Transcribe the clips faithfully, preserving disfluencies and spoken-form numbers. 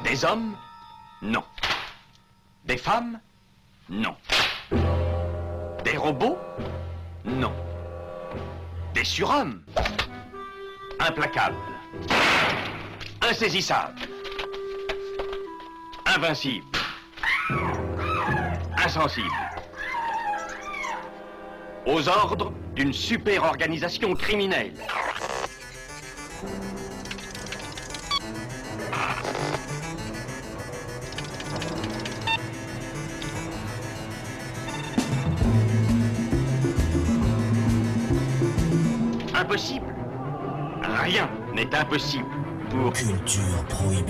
Des hommes? Non. Des femmes? Non. Des robots? Non. Des surhommes? Implacables. Insaisissables. Invincibles. Insensibles. Aux ordres d'une super organisation criminelle. Impossible. Rien n'est impossible pour Culture Prohibée.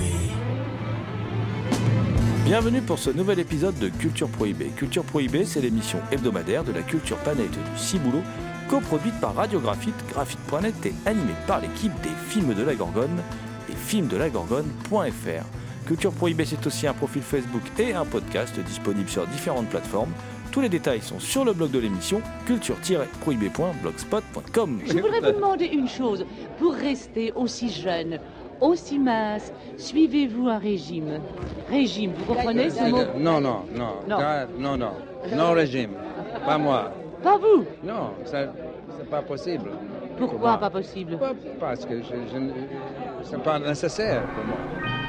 Bienvenue pour ce nouvel épisode de Culture Prohibée. Culture Prohibée, c'est l'émission hebdomadaire de la culture planète du Ciboulot, coproduite par Radiographite, graphite point net et animée par l'équipe des Films de la Gorgone et films de la gorgone point f r. Culture Prohibée, c'est aussi un profil Facebook et un podcast disponible sur différentes plateformes. Tous les détails sont sur le blog de l'émission, culture tiret prohibée point blogspot point com. Je voudrais vous demander une chose. Pour rester aussi jeune, aussi mince, suivez-vous un régime? Régime, vous comprenez ce mot? Non, non, non, Non. non, non, non, non régime, pas moi. Pas vous? Non, ça, c'est pas possible. pour Pourquoi moi. pas possible? Pas- Parce que je, je, c'est pas nécessaire pour moi.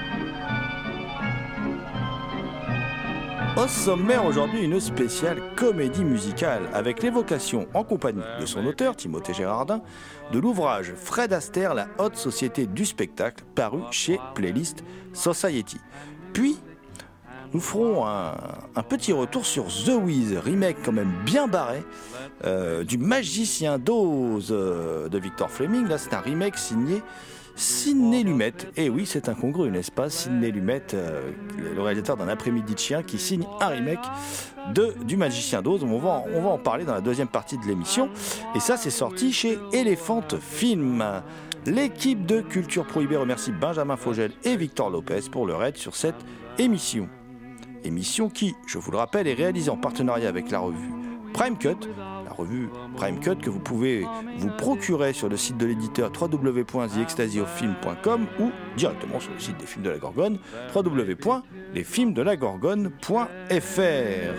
Au sommaire aujourd'hui, une spéciale comédie musicale avec l'évocation en compagnie de son auteur, Timothée Gérardin, de l'ouvrage Fred Astaire, la haute société du spectacle, paru chez Playlist Society. Puis, nous ferons un, un petit retour sur The Wiz, remake quand même bien barré, euh, du Magicien d'Oz euh, de Victor Fleming. Là, c'est un remake signé Sidney Lumet. Et oui, c'est incongru, n'est-ce pas? Sidney Lumet, euh, le réalisateur d'un après-midi de chien, qui signe un remake de, du Magicien d'Oz. On va, en- on va en parler dans la deuxième partie de l'émission. Et ça, c'est sorti chez Elephant Film. L'équipe de Culture Prohibée remercie Benjamin Fogel et Victor Lopez pour leur aide sur cette émission. Émission qui, je vous le rappelle, est réalisée en partenariat avec la revue Prime Cut, la revue Prime Cut que vous pouvez vous procurer sur le site de l'éditeur w w w point the ecstasy of film point com ou directement sur le site des Films de la Gorgone, w w w point les films de la gorgone point f r.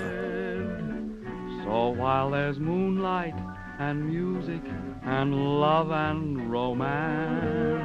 So while there's moonlight and music and love and romance,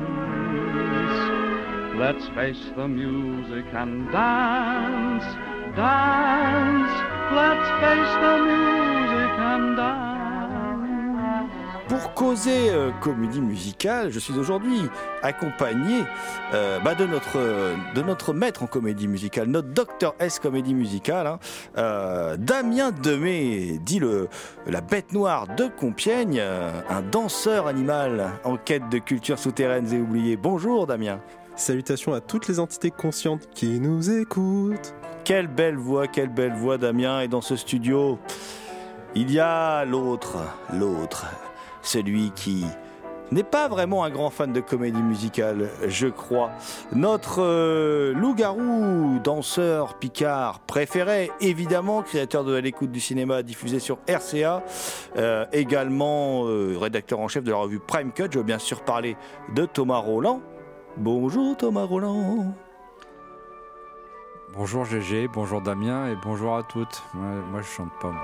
let's face the music and dance, dance. Let's face the music and dance. Pour causer euh, comédie musicale, je suis aujourd'hui accompagné euh, bah, de, notre, euh, de notre maître en comédie musicale, notre docteur S comédie musicale, hein, euh, Damien Demey, dit le, la bête noire de Compiègne, euh, un danseur animal en quête de cultures souterraines et oubliées. Bonjour Damien. Salutations à toutes les entités conscientes qui nous écoutent. Quelle belle voix, quelle belle voix Damien. Et dans ce studio, il y a l'autre, l'autre, celui qui n'est pas vraiment un grand fan de comédie musicale, je crois. Notre euh, loup-garou, danseur picard préféré, évidemment, créateur de À l'écoute du cinéma diffusé sur R C A, euh, également euh, rédacteur en chef de la revue Prime Cut. Je veux bien sûr parler de Thomas Roland. Bonjour Thomas Roland. Bonjour G G, bonjour Damien et bonjour à toutes. Moi, moi je chante pas. Moi.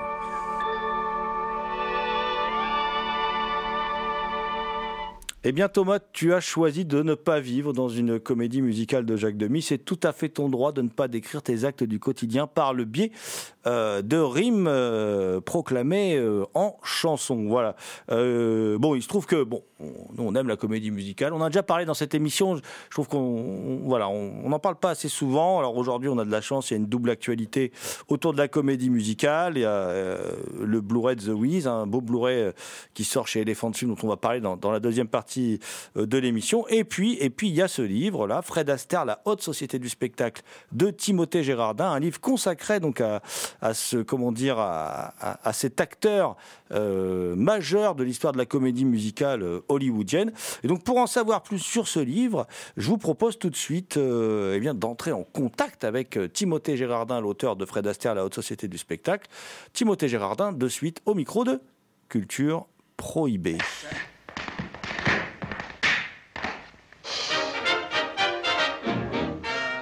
Eh bien Thomas, tu as choisi de ne pas vivre dans une comédie musicale de Jacques Demy. C'est tout à fait ton droit de ne pas décrire tes actes du quotidien par le biais euh, de rimes euh, proclamées euh, en chansons. Voilà. Euh, bon, il se trouve que bon, on, nous on aime la comédie musicale. On a déjà parlé dans cette émission. Je, je trouve qu'on, on, voilà, on n'en parle pas assez souvent. Alors aujourd'hui, on a de la chance. Il y a une double actualité autour de la comédie musicale. Il y a euh, le Blu-ray de The Wiz, un beau Blu-ray euh, qui sort chez Elephant Film, dont on va parler dans, dans la deuxième partie de l'émission. Et puis, et puis, il y a ce livre là, Fred Astaire, la haute société du spectacle de Timothée Gérardin, un livre consacré donc à, à ce, comment dire, à, à, à cet acteur euh, majeur de l'histoire de la comédie musicale euh, hollywoodienne. Et donc, pour en savoir plus sur ce livre, je vous propose tout de suite, euh, eh bien, d'entrer en contact avec euh, Timothée Gérardin, l'auteur de Fred Astaire, la haute société du spectacle. Timothée Gérardin, de suite au micro de Culture Prohibée.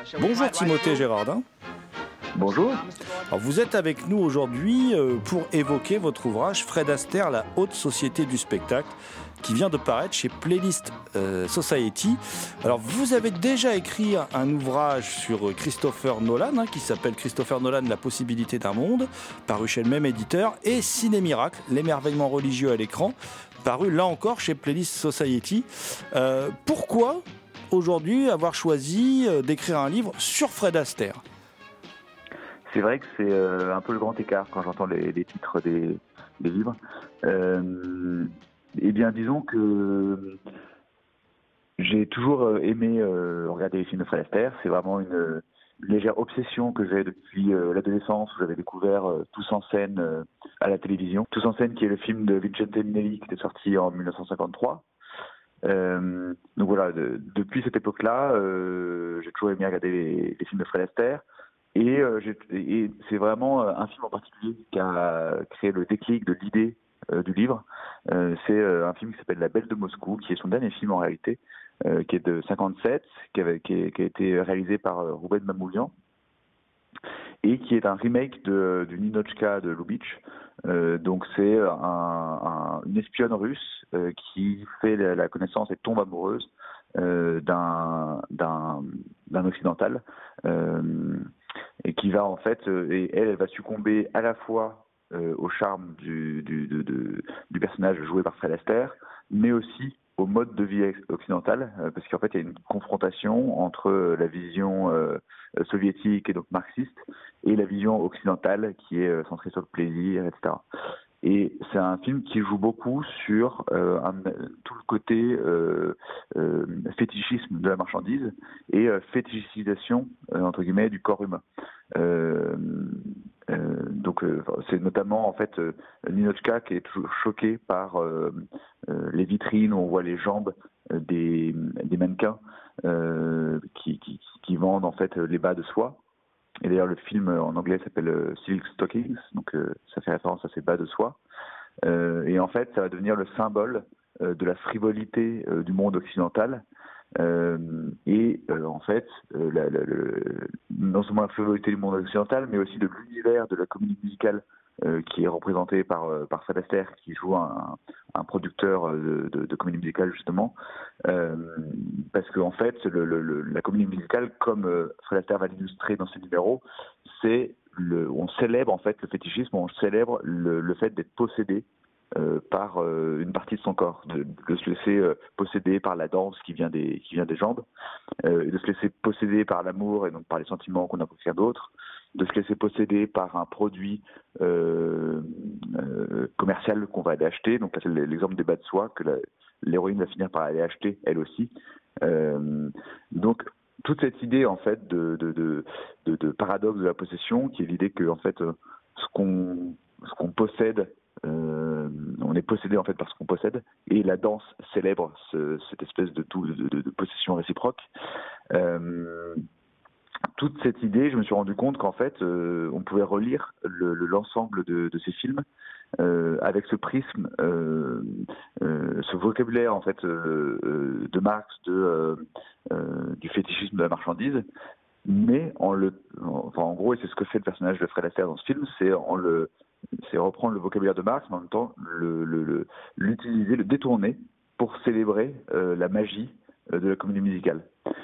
Bonjour Timothée Gérardin. Bonjour. Alors vous êtes avec nous aujourd'hui euh, pour évoquer votre ouvrage Fred Astaire, la haute société du spectacle, qui vient de paraître chez Playlist euh, Society. Alors vous avez déjà écrit un ouvrage sur Christopher Nolan, hein, qui s'appelle Christopher Nolan, la possibilité d'un monde, paru chez le même éditeur, et Ciné Miracle, l'émerveillement religieux à l'écran, paru là encore chez Playlist Society. Euh, pourquoi aujourd'hui avoir choisi euh, d'écrire un livre sur Fred Astaire ? C'est vrai que c'est euh, un peu le grand écart quand j'entends les, les titres des, des livres. Euh, eh bien, disons que j'ai toujours aimé euh, regarder les films de Fred Astaire. C'est vraiment une, une légère obsession que j'ai depuis euh, l'adolescence, où j'avais découvert euh, Tous en scène euh, à la télévision. Tous en scène, qui est le film de Vincente Minnelli, qui était sorti en dix-neuf cent cinquante-trois. Euh, donc voilà, de, depuis cette époque-là, euh, j'ai toujours aimé regarder les, les films de Fred Astaire. Et, euh, j'ai, et c'est vraiment un film en particulier qui a créé le déclic de l'idée euh, du livre. Euh, c'est euh, un film qui s'appelle La Belle de Moscou, qui est son dernier film en réalité, euh, qui est de cinquante-sept, qui, avait, qui, est, qui a été réalisé par euh, Rouben Mamoulian, et qui est un remake de, du Ninotchka de Lubitsch. Euh, donc c'est un, un, une espionne russe euh, qui fait la, la connaissance et tombe amoureuse euh, d'un, d'un, d'un occidental. Euh, et qui va en fait, euh, et elle, elle va succomber à la fois euh, au charme du, du, de, de, du personnage joué par Fred Astaire, mais aussi au mode de vie occidental, euh, parce qu'en fait, il y a une confrontation entre la vision euh, soviétique et donc marxiste, et la vision occidentale qui est euh, centrée sur le plaisir, et cetera. Et c'est un film qui joue beaucoup sur euh, un, tout le côté euh, euh, fétichisme de la marchandise et euh, fétichisation, euh, entre guillemets, du corps humain. Euh, euh, donc euh, c'est notamment en fait euh, Ninotchka qui est toujours choqué par euh, euh, les vitrines où on voit les jambes euh, des, des mannequins euh, qui, qui, qui vendent en fait les bas de soie. Et d'ailleurs, le film en anglais s'appelle euh, Silk Stockings, donc euh, ça fait référence à ces bas de soie. Euh, et en fait, ça va devenir le symbole euh, de la frivolité euh, du monde occidental. Euh, et euh, en fait, euh, la, la, le, non seulement la frivolité du monde occidental, mais aussi de l'univers de la comédie musicale euh, qui est représenté par, euh, par Fred Astaire, qui joue un, un producteur de, de, de comédie musicale, justement. Euh, parce qu'en en fait, le, le, le, la comédie musicale, comme euh, Fred Astaire va l'illustrer dans ses numéros, c'est le, on célèbre en fait le fétichisme, on célèbre le, le fait d'être possédé euh, par euh, une partie de son corps, de, de se laisser euh, posséder par la danse qui vient des, qui vient des jambes, euh, et de se laisser posséder par l'amour et donc par les sentiments qu'on a pour quelqu'un d'autre, de se laisser posséder par un produit euh, euh, commercial qu'on va aller acheter. Donc là, c'est l'exemple des bas de soie que la, l'héroïne va finir par aller acheter, elle aussi. Euh, donc, toute cette idée, en fait, de, de, de, de, de paradoxe de la possession, qui est l'idée que, en fait, euh, ce qu'on, ce qu'on possède, euh, on est possédé, en fait, par ce qu'on possède, et la danse célèbre ce, cette espèce de, tout, de, de, de possession réciproque. Euh, toute cette idée, je me suis rendu compte qu'en fait, euh, on pouvait relire le, le, l'ensemble de, de ces films euh, avec ce prisme, euh, euh, ce vocabulaire en fait euh, euh, de Marx, de, euh, euh, du fétichisme de la marchandise, mais en le, enfin en gros, et c'est ce que fait le personnage de Fred Astaire dans ce film, c'est en le, c'est reprendre le vocabulaire de Marx, mais en même temps le, le, le, l'utiliser, le détourner pour célébrer euh, la magie euh, de la comédie musicale.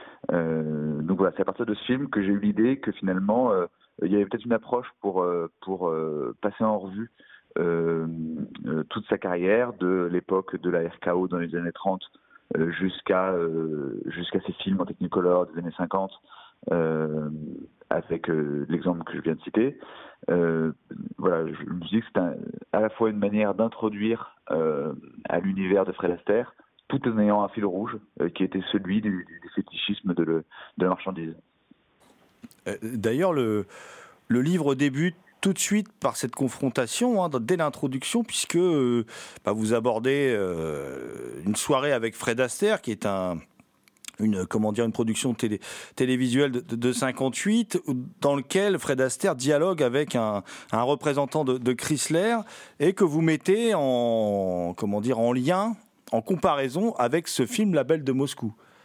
Euh, donc voilà, c'est à partir de ce film que j'ai eu l'idée que finalement euh, il y avait peut-être une approche pour euh, pour euh, passer en revue euh, euh, toute sa carrière de l'époque de la R K O dans les années trente euh, jusqu'à euh, jusqu'à ses films en Technicolor des années cinquante, euh, avec euh, l'exemple que je viens de citer. Euh, voilà, je me dis que c'est un, à la fois une manière d'introduire euh, à l'univers de Fred Astaire, tout en ayant un fil rouge euh, qui était celui du, du fétichisme de, le, de la marchandise. D'ailleurs, le, le livre débute tout de suite par cette confrontation, hein, dès l'introduction, puisque euh, bah, vous abordez euh, une soirée avec Fred Astaire, qui est un... Une, comment dire, une production télé, télévisuelle de, de, de cinquante-huit, dans lequel Fred Astaire dialogue avec un, un représentant de, de Chrysler, et que vous mettez en, comment dire, en lien, en comparaison avec ce film La Belle de Moscou.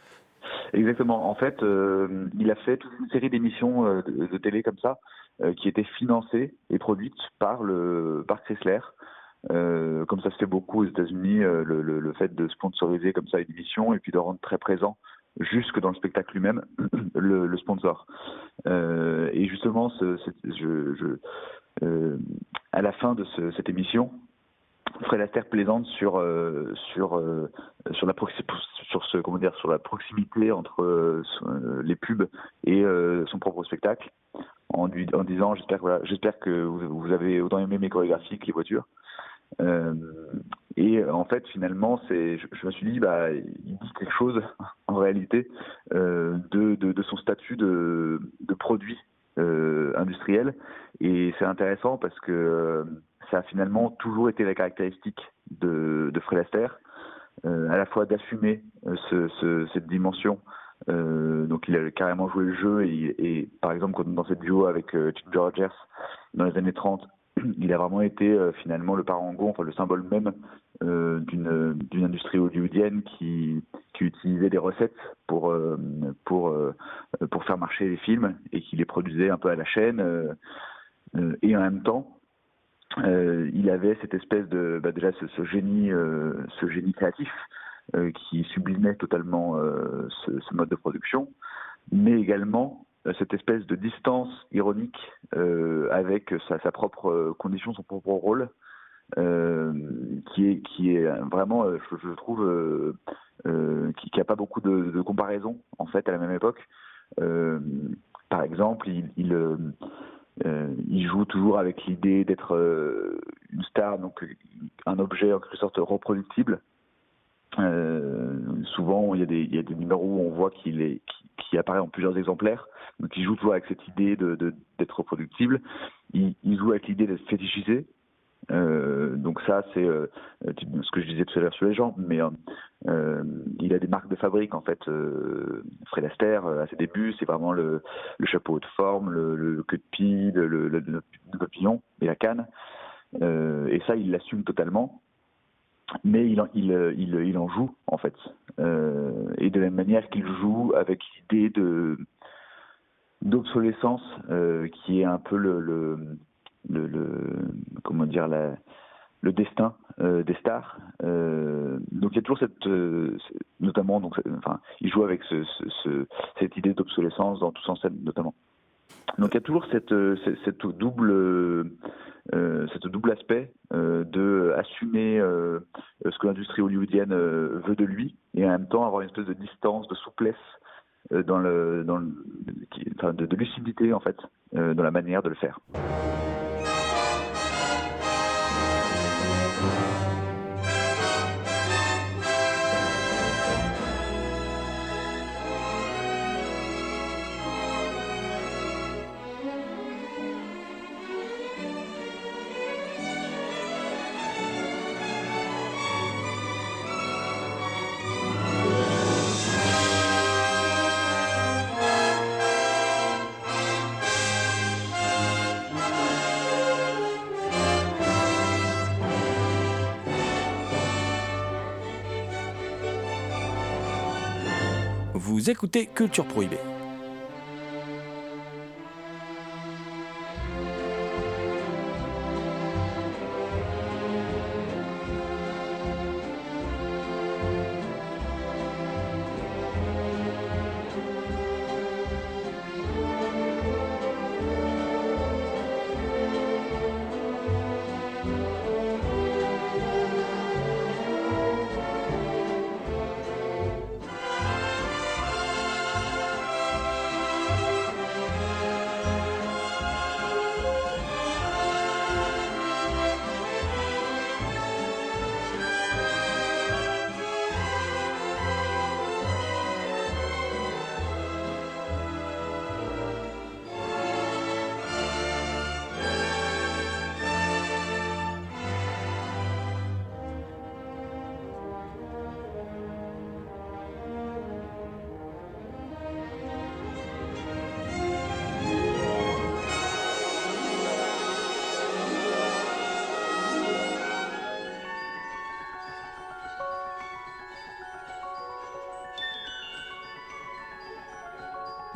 Exactement. En fait, euh, il a fait toute une série d'émissions euh, de, de télé comme ça, euh, qui étaient financées et produites par le par Chrysler. Euh, comme ça se fait beaucoup aux États-Unis, euh, le, le, le fait de sponsoriser comme ça une émission et puis de rendre très présent, jusque dans le spectacle lui-même, le, le sponsor. Euh, et justement, ce, ce, je, je, euh, à la fin de ce, cette émission, Fred Astaire plaisante sur euh, sur euh, sur la proxi- sur ce comment dire sur la proximité entre euh, les pubs et euh, son propre spectacle, en lui en disant j'espère voilà j'espère que vous, vous avez autant aimé mes chorégraphies que les voitures. Euh, et en fait, finalement, c'est, je, je me suis dit, bah, il dit quelque chose en réalité euh, de, de, de son statut de, de produit euh, industriel. Et c'est intéressant parce que euh, ça a finalement toujours été la caractéristique de, de Fred Astaire, euh, à la fois d'assumer euh, ce, ce, cette dimension. Euh, donc, il a carrément joué le jeu et, et par exemple, dans cette duo avec euh, Ginger Rogers dans les années trente. Il a vraiment été euh, finalement le parangon, enfin le symbole même euh, d'une d'une industrie hollywoodienne qui qui utilisait des recettes pour euh, pour euh, pour faire marcher les films et qui les produisait un peu à la chaîne euh, euh, et en même temps euh, il avait cette espèce de bah déjà ce, ce génie euh, ce génie créatif euh, qui sublimait totalement euh, ce, ce mode de production, mais également cette espèce de distance ironique euh, avec sa, sa propre condition, son propre rôle, euh, qui est qui est vraiment, je, je trouve, euh, euh, qui n'a pas beaucoup de, de comparaisons en fait à la même époque. Euh, par exemple, il il, euh, il joue toujours avec l'idée d'être euh, une star, donc un objet en quelque sorte reproductible. Euh, souvent, il y a des il y a des numéros où on voit qu'il est qui, qui apparaît en plusieurs exemplaires. Donc, il joue toujours avec cette idée de, de d'être reproductible. Il, il joue avec l'idée d'être fétichisé. Euh, donc ça, c'est euh, ce que je disais tout à l'heure sur les jambes. Mais euh, il a des marques de fabrique en fait. Euh, Fred Astaire, à ses débuts, c'est vraiment le, le chapeau de forme, le, le queue de pie, le, le, le, le papillon et la canne. Euh, et ça, il l'assume totalement. Mais il en, il, il, il en joue, en fait. Euh, et de la même manière qu'il joue avec l'idée de, d'obsolescence, euh, qui est un peu le, le, le, le comment dire, la, le destin euh, des stars. Euh, donc il y a toujours cette, euh, notamment, donc, enfin, il joue avec ce, ce, ce, cette idée d'obsolescence dans Tous en scène, notamment. Donc il y a toujours cette, cette, cette double, euh, cette double aspect euh, de assumer euh, ce que l'industrie hollywoodienne euh, veut de lui et en même temps avoir une espèce de distance, de souplesse euh, dans le, dans le, qui, enfin, de, de lucidité en fait euh, dans la manière de le faire. Vous écoutez Culture Prohibée.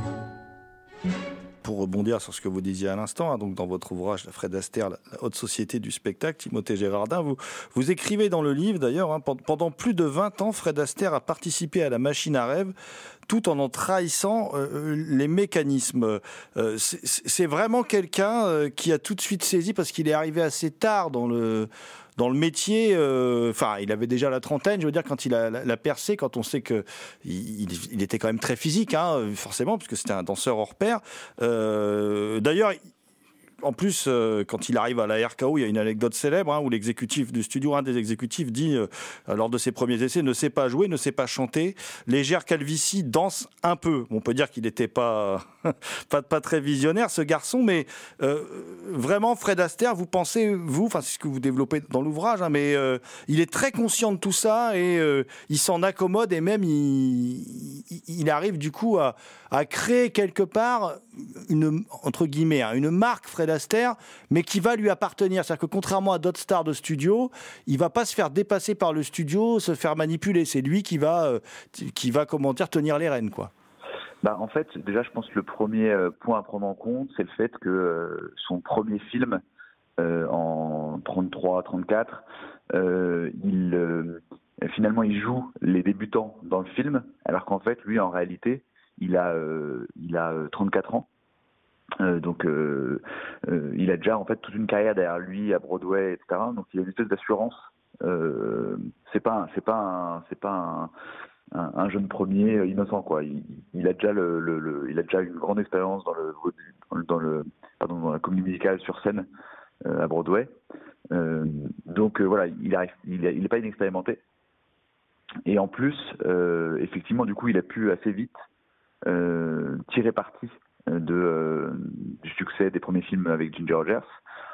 Pour rebondir sur ce que vous disiez à l'instant, hein, donc dans votre ouvrage Fred Astaire, la, la haute société du spectacle, Timothée Gérardin, vous, vous écrivez dans le livre d'ailleurs, hein, pendant plus de vingt ans, Fred Astaire a participé à la machine à rêve tout en en trahissant euh, les mécanismes. Euh, c'est, c'est vraiment quelqu'un euh, qui a tout de suite saisi, parce qu'il est arrivé assez tard dans le... Dans le métier, enfin, euh, il avait déjà la trentaine, je veux dire, quand il a, la, la percé, quand on sait que il, il était quand même très physique, hein, forcément, parce que c'était un danseur hors pair. Euh, d'ailleurs, en plus, euh, quand il arrive à la R K O, il y a une anecdote célèbre hein, où l'exécutif du studio, un des exécutifs, dit euh, lors de ses premiers essais, ne sait pas jouer, ne sait pas chanter. Légère calvitie, danse un peu. On peut dire qu'il n'était pas, pas pas très visionnaire, ce garçon, mais euh, vraiment, Fred Astaire, vous pensez, vous, enfin c'est ce que vous développez dans l'ouvrage, hein, mais euh, il est très conscient de tout ça et euh, il s'en accommode et même il, il, il arrive du coup à, à créer quelque part une, entre guillemets, hein, une marque Fred Astaire, mais qui va lui appartenir. C'est-à-dire que contrairement à d'autres stars de studio, il va pas se faire dépasser par le studio, se faire manipuler. C'est lui qui va, euh, qui va, comment dire, tenir les rênes, quoi. Bah, en fait, déjà, je pense que le premier point à prendre en compte, c'est le fait que euh, son premier film, euh, en trente-trois trente-quatre, euh, il, euh, finalement, il joue les débutants dans le film, alors qu'en fait, lui, en réalité, il a, euh, il a trente-quatre ans. Euh, donc, euh, euh, il a déjà en fait toute une carrière derrière lui à Broadway, et cetera. Donc, il a une espèce d'assurance. Euh, c'est pas, c'est pas, un, c'est pas un, un, un jeune premier innocent, quoi. Il, il a déjà le, le, le, il a déjà une grande expérience dans le, dans le, pardon, dans la comédie musicale sur scène euh, à Broadway. Euh, donc, euh, voilà, il arrive, il n'est pas inexpérimenté. Et en plus, euh, effectivement, du coup, il a pu assez vite euh, tirer parti de, euh, du succès des premiers films avec Ginger Rogers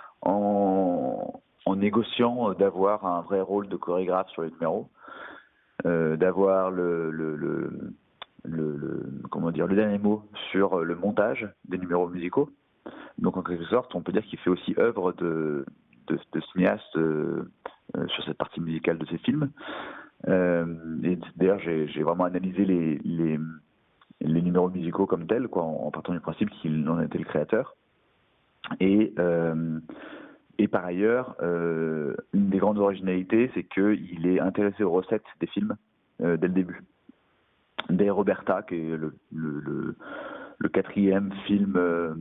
en, en négociant d'avoir un vrai rôle de chorégraphe sur les numéros, euh, d'avoir le, le, le, le, le, comment dire, le dernier mot sur le montage des numéros musicaux. Donc en quelque sorte, on peut dire qu'il fait aussi œuvre de, de, de cinéaste euh, sur cette partie musicale de ses films. Euh, et d'ailleurs, j'ai, j'ai vraiment analysé les, les les numéros musicaux comme tels, quoi, en partant du principe qu'il en était le créateur. Et, euh, et par ailleurs, euh, une des grandes originalités, c'est qu'il est intéressé aux recettes des films euh, dès le début. Dès Roberta, qui est le, le, le, le quatrième film euh,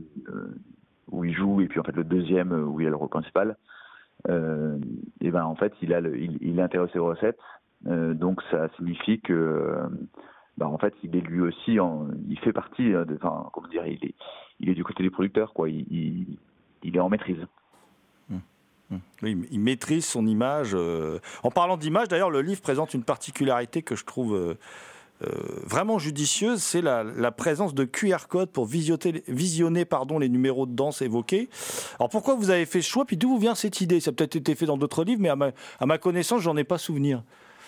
où il joue, et puis en fait le deuxième où il a le rôle principal, euh, et ben en fait il, a le, il, il est intéressé aux recettes, euh, donc ça signifie que euh, bah en fait, il est lui aussi, en, il fait partie, de, enfin, comment dire, il est, il est du côté des producteurs, quoi. Il, il, il est en maîtrise. Mmh. Mmh. Oui, il maîtrise son image. Euh... En parlant d'image, d'ailleurs, le livre présente une particularité que je trouve euh, euh, vraiment judicieuse, c'est la, la présence de Q R codes pour visionner, visionner pardon, les numéros de danse évoqués. Alors pourquoi vous avez fait ce choix, puis d'où vous vient cette idée? Ça a peut-être été fait dans d'autres livres, mais à ma, à ma connaissance, j'en ai pas souvenir.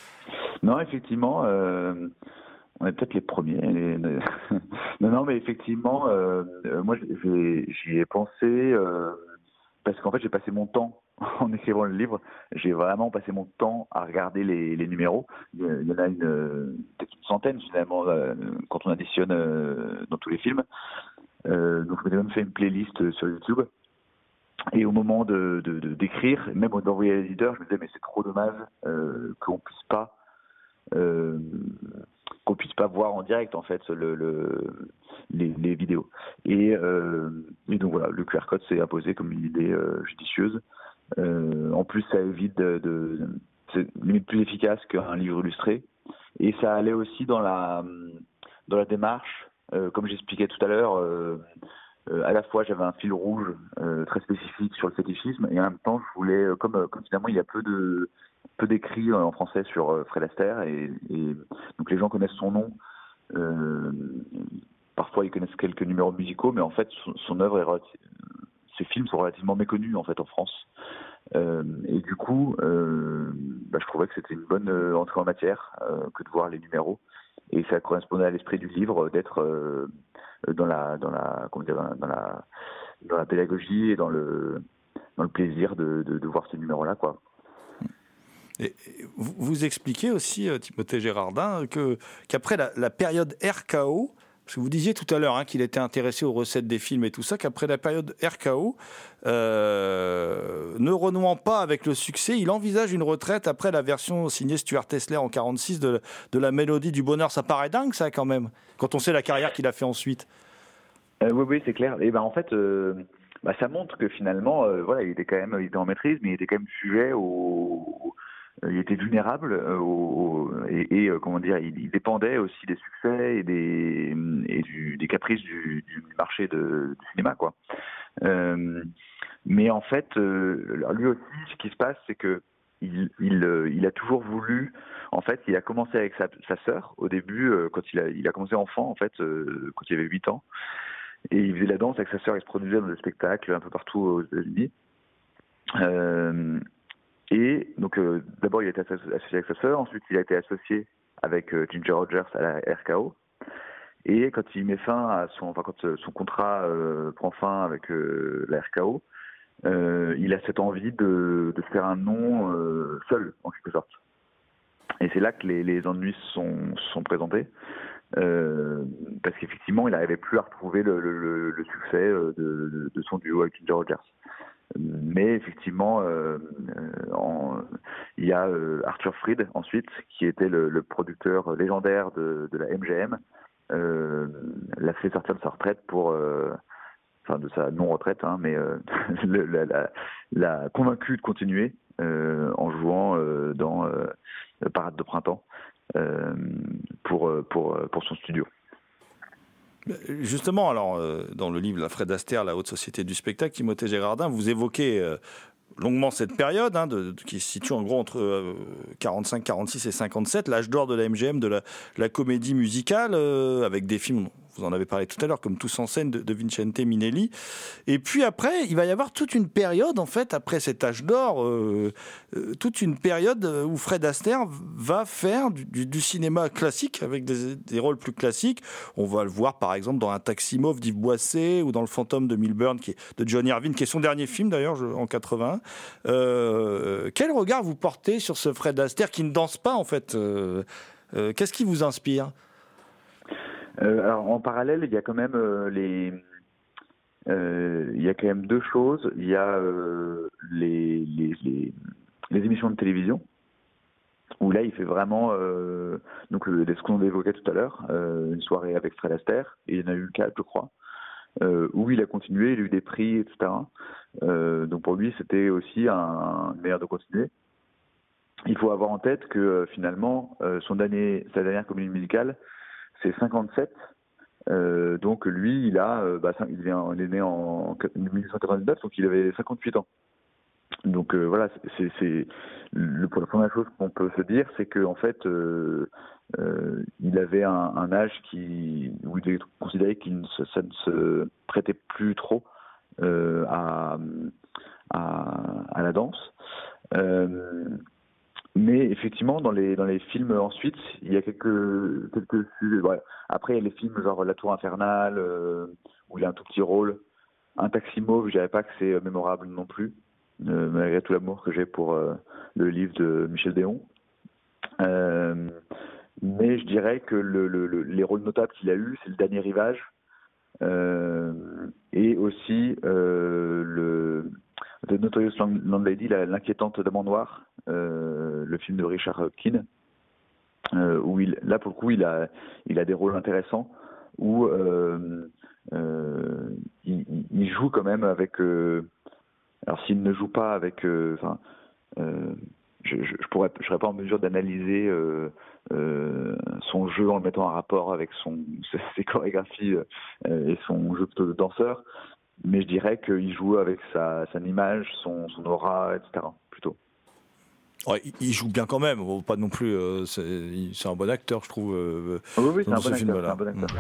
Non, effectivement. Euh... On est peut-être les premiers. Les... non, non, mais effectivement, euh, moi, j'ai, j'y ai pensé euh, parce qu'en fait, j'ai passé mon temps en écrivant le livre. J'ai vraiment passé mon temps à regarder les, les numéros. Il y en a une, peut-être une centaine finalement euh, quand on additionne euh, dans tous les films. Euh, donc, je m'étais même fait une playlist sur YouTube. Et au moment de, de, de d'écrire, même d'envoyer à l'éditeur, je me disais mais c'est trop dommage euh, qu'on puisse pas. Euh, qu'on puisse pas voir en direct en fait le, le, les, les vidéos et, euh, et donc voilà, le Q R code s'est imposé comme une idée euh, judicieuse. Euh, en plus ça évite de, de c'est limite plus efficace qu'un livre illustré et ça allait aussi dans la dans la démarche euh, comme j'expliquais tout à l'heure euh, euh, à la fois j'avais un fil rouge euh, très spécifique sur le fétichisme et en même temps je voulais euh, comme, comme finalement il y a peu de peu d'écrits en français sur euh, Fred Astaire et, et donc les gens connaissent son nom. Euh, parfois ils connaissent quelques numéros musicaux, mais en fait son, son œuvre est relati- ses films sont relativement méconnus en fait en France. Euh, et du coup, euh, bah, je trouvais que c'était une bonne euh, entrée en matière euh, que de voir les numéros et ça correspondait à l'esprit du livre d'être euh, dans la dans la comment dire dans la dans la pédagogie et dans le dans le plaisir de, de, de voir ces numéros là quoi. Et vous, vous expliquez aussi, euh, Timothée Gérardin, que, qu'après la, la période R K O, Parce que vous disiez tout à l'heure hein, qu'il était intéressé aux recettes des films et tout ça, qu'après la période R K O, euh, ne renouant pas avec le succès, il envisage une retraite après la version signée Stuart Tessler en quarante-six de, de la Mélodie du bonheur. Ça paraît dingue, ça, quand même, quand on sait la carrière qu'il a fait ensuite. Euh, oui, oui, c'est clair. Et ben en fait, euh, bah, ça montre que finalement, euh, voilà, il était quand même, il était en maîtrise, mais il était quand même sujet au, il était vulnérable euh, au, et, et euh, comment dire, il, il dépendait aussi des succès et des et du, des caprices du, du marché de, du cinéma, quoi. Euh, mais en fait, euh, lui aussi, ce qui se passe, c'est que il, il, euh, il a toujours voulu. En fait, il a commencé avec sa, sa sœur au début, euh, quand il a, il a commencé enfant, en fait, euh, quand il avait huit ans. Et il faisait la danse avec sa sœur, il se produisait dans des spectacles un peu partout aux États-Unis. Euh, et donc, euh, d'abord, il a été associé avec sa sœur, ensuite, il a été associé avec euh, Ginger Rogers à la R K O. Et quand il met fin à son, enfin, quand son contrat euh, prend fin avec euh, la R K O, euh, il a cette envie de, de se faire un nom euh, seul, en quelque sorte. Et c'est là que les, les ennuis sont, sont présentés. Euh, parce qu'effectivement, il n'arrivait plus à retrouver le, le, le succès de, de son duo avec Ginger Rogers. Mais effectivement, euh, en, il y a euh, Arthur Freed ensuite, qui était le, le producteur légendaire de, de la M G M, euh, l'a fait sortir de sa retraite pour, euh, enfin de sa non-retraite, hein, mais euh, le, la, la, la convaincu de continuer euh, en jouant euh, dans euh, Parade de printemps. Euh, pour, pour, pour son studio. Justement, alors, euh, dans le livre La Fred Astaire, la haute société du spectacle, Timothée Gérardin, vous évoquez euh, longuement cette période hein, de, de, qui se situe en gros entre euh, quarante-cinq, quarante-six et cinquante-sept, l'âge d'or de la M G M, de la, la comédie musicale, euh, avec des films, vous en avez parlé tout à l'heure, comme Tous en scène de, de Vincente Minnelli. Et puis après, il va y avoir toute une période, en fait, après cet âge d'or, euh, euh, toute une période où Fred Astaire va faire du, du, du cinéma classique, avec des, des rôles plus classiques. On va le voir, par exemple, dans Un taxi mauve d'Yves Boisset, ou dans Le fantôme de Milburn, qui est, de Johnny Irvine, qui est son dernier film, d'ailleurs, je, en quatre-vingt-un. Euh, quel regard vous portez sur ce Fred Astaire qui ne danse pas, en fait euh, euh, Qu'est-ce qui vous inspire ? Euh, alors en parallèle, il y a quand même euh, les, euh, il y a quand même deux choses. Il y a euh, les, les, les, les émissions de télévision où là il fait vraiment euh, donc le, ce qu'on évoquait tout à l'heure, euh, une soirée avec Fred Astaire. Et il y en a eu quatre, je crois, euh, où il a continué, il a eu des prix, et cetera. Euh, donc pour lui, c'était aussi un, un meilleur de continuer. Il faut avoir en tête que euh, finalement, euh, son dernier, sa dernière comédie musicale, c'est cinquante-sept, euh, donc lui, il a, euh, bah, il, vient, il est né en dix-neuf cent quatre-vingt-dix-neuf, donc il avait cinquante-huit ans. Donc euh, voilà, c'est, c'est le, pour la première chose qu'on peut se dire, c'est qu'en en fait, euh, euh, il avait un, un âge qui, où il considérait qu'il ne se, ça ne se prêtait plus trop euh, à, à, à la danse. Euh, Mais effectivement, dans les dans les films ensuite, il y a quelques quelques ouais. Après, il y a les films genre La Tour Infernale euh, où il a un tout petit rôle. Un taxi mauve, je dirais pas que c'est mémorable non plus, euh, malgré tout l'amour que j'ai pour euh, le livre de Michel Déon. Euh, mais je dirais que le, le, le, les rôles notables qu'il a eu, c'est Le Dernier Rivage euh, et aussi euh, le The Notorious Landlady, l'inquiétante Dame Noire, euh, le film de Richard Keane, euh, où il, là pour le coup il a, il a des rôles intéressants, où euh, euh, il, il joue quand même avec. Euh, alors s'il ne joue pas avec, enfin, euh, euh, je, je, je pourrais, je serais pas en mesure d'analyser euh, euh, son jeu en le mettant en rapport avec son ses chorégraphies euh, et son jeu plutôt de danseur. Mais je dirais qu'il joue avec sa, sa image, son, son aura, et cetera. Plutôt. Ouais, il joue bien quand même, pas non plus. Euh, c'est, c'est un bon acteur, je trouve. Euh, oui, oui, c'est un, bon acteur, c'est un bon acteur.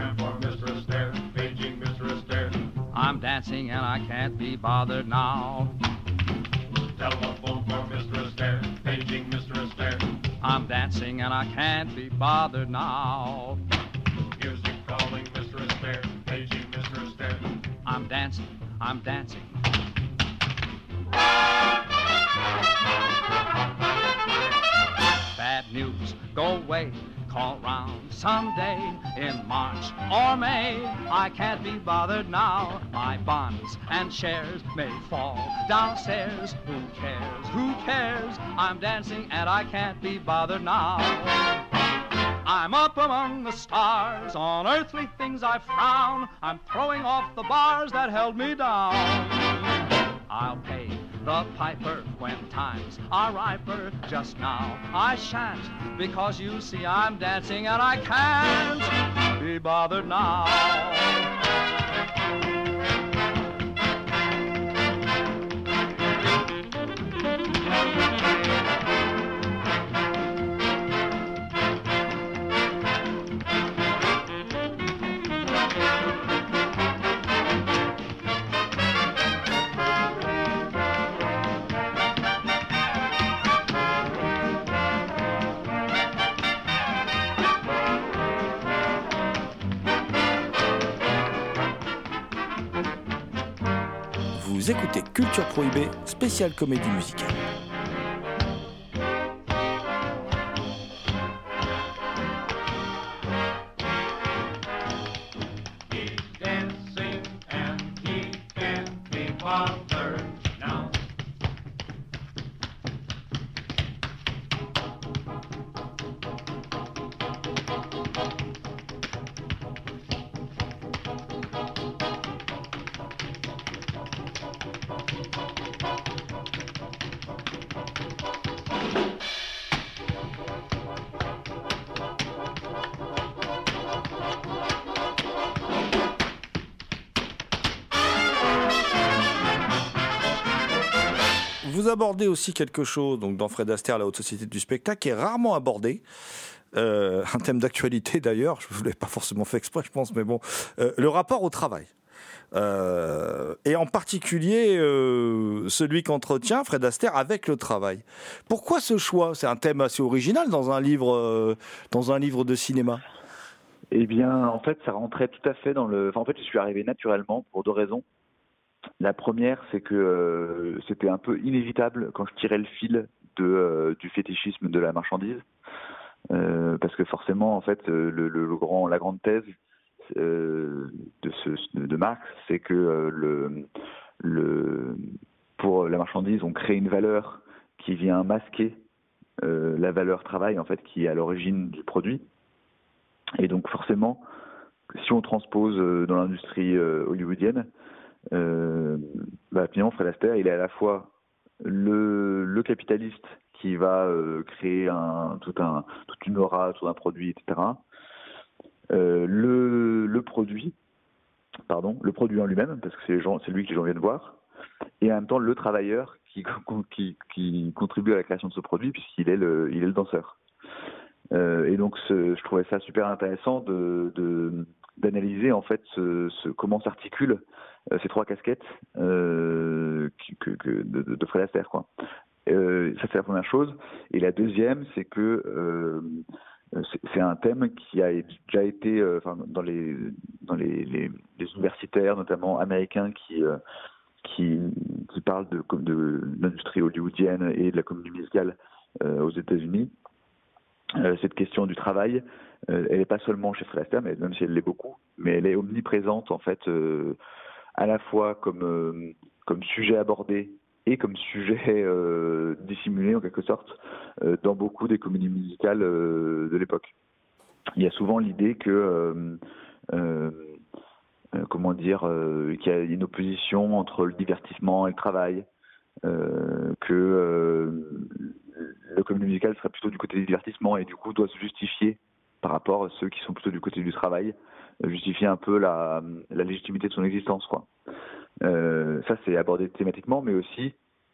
I'm dancing and I can't be bothered now. Telephone for Mister Astaire, paging Mister Astaire. I'm dancing and I can't be bothered now. Music calling Mister Astaire, paging Mister Astaire. I'm dancing, I'm dancing. Bad news, go away, call round someday in March or May. I can't be bothered now. My bonds and shares may fall downstairs. Who cares? Who cares? I'm dancing and I can't be bothered now. I'm up among the stars. On earthly things I frown. I'm throwing off the bars that held me down. I'll pay the piper when times are riper. Just now I shan't, because you see I'm dancing and I can't be bothered now. Vous écoutez Culture Prohibée, spéciale comédie musicale. Vous abordez aussi quelque chose donc dans Fred Astaire, la haute société du spectacle, qui est rarement abordé. Euh, un thème d'actualité d'ailleurs, je ne l'ai pas forcément fait exprès, je pense, mais bon, euh, le rapport au travail. Euh, et en particulier euh, celui qu'entretient Fred Astaire avec le travail. Pourquoi ce choix ? C'est un thème assez original dans un livre, euh, dans un livre de cinéma. Eh bien, en fait, ça rentrait tout à fait dans le... Enfin, en fait, je suis arrivé naturellement pour deux raisons. La première, c'est que euh, c'était un peu inévitable quand je tirais le fil de, euh, du fétichisme de la marchandise. Euh, parce que forcément, en fait, le, le, le grand, la grande thèse euh, de, ce, de Marx, c'est que euh, le, le, pour la marchandise, on crée une valeur qui vient masquer euh, la valeur travail, en fait, qui est à l'origine du produit. Et donc, forcément, si on transpose euh, dans l'industrie euh, hollywoodienne, Euh, bah, finalement, Fred Astaire, il est à la fois le, le capitaliste qui va euh, créer un, tout un, toute une aura, tout un produit, et cetera. Euh, le, le produit, pardon, le produit en lui-même, parce que c'est, les gens, c'est lui que les gens viennent voir, et en même temps le travailleur qui, qui, qui contribue à la création de ce produit, puisqu'il est le, il est le danseur. Euh, et donc, ce, je trouvais ça super intéressant de, de, d'analyser en fait ce, ce, comment s'articulent euh, ces trois casquettes euh, que, que, de, de Fred Astaire, quoi. Euh, ça, c'est la première chose. Et la deuxième, c'est que euh, c'est, c'est un thème qui a déjà été, euh, enfin, dans les dans les, les, les universitaires, notamment américains, qui euh, qui, qui parlent de, de l'industrie hollywoodienne et de la comédie musicale euh, aux États-Unis. Euh, cette question du travail, euh, elle n'est pas seulement chez Fred Astaire, mais même si elle l'est beaucoup, mais elle est omniprésente en fait, euh, à la fois comme euh, comme sujet abordé et comme sujet euh, dissimulé en quelque sorte euh, dans beaucoup des comédies musicales euh, de l'époque. Il y a souvent l'idée que euh, euh, euh, comment dire euh, qu'il y a une opposition entre le divertissement et le travail, euh, que euh, le comédie musicale serait plutôt du côté du divertissement et du coup doit se justifier par rapport à ceux qui sont plutôt du côté du travail, justifier un peu la, la légitimité de son existence, quoi. Euh, ça c'est abordé thématiquement, mais aussi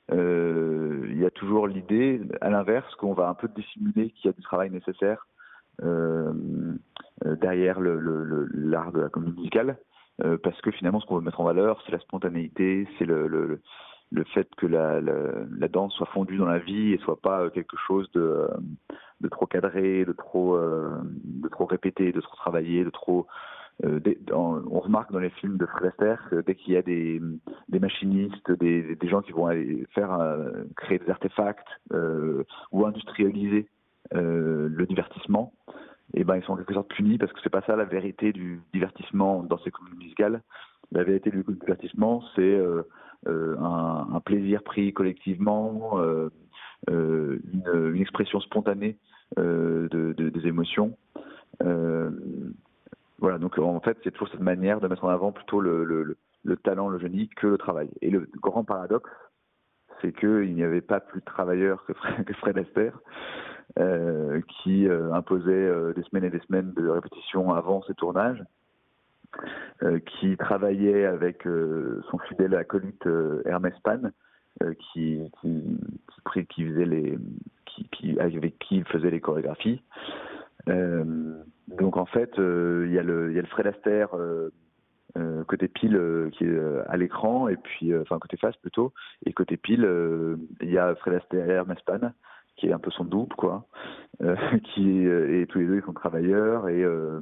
euh, il y a toujours l'idée, à l'inverse, qu'on va un peu dissimuler qu'il y a du travail nécessaire euh, derrière le, le, le, l'art de la comédie musicale, euh, parce que finalement ce qu'on veut mettre en valeur, c'est la spontanéité, c'est le, le, le fait que la, la, la danse soit fondue dans la vie et soit pas quelque chose de, de trop cadré, de trop, de trop répété, de trop travaillé, de trop... Euh, des, dans, on remarque dans les films de Fred Astaire que dès qu'il y a des, des machinistes, des, des gens qui vont aller faire euh, créer des artefacts euh, ou industrialiser euh, le divertissement, et ben ils sont en quelque sorte punis parce que c'est pas ça la vérité du divertissement dans ces comédies musicales. La vérité du divertissement, c'est euh, euh, un, un plaisir pris collectivement, euh, euh, une, une expression spontanée euh, de, de, des émotions. Euh, voilà, donc en fait, c'est toujours cette manière de mettre en avant plutôt le, le, le talent, le génie, que le travail. Et le grand paradoxe, c'est qu'il n'y avait pas plus de travailleurs que Fred, que Fred Astaire, euh, qui euh, imposait euh, des semaines et des semaines de répétition avant ses tournages, euh, qui travaillait avec euh, son fidèle acolyte euh, Hermès Pan, euh, qui, qui, qui, qui faisait les, qui, qui, avec qui il faisait les chorégraphies. Euh, donc en fait, euh, il y a le, il y a le Fred Astaire euh, Euh, côté pile euh, qui est euh, à l'écran, et puis euh, enfin côté face plutôt, et côté pile il euh, y a Fred Astaire et Hermès Pan qui est un peu son double quoi, euh, qui euh, et tous les deux ils sont travailleurs et, euh,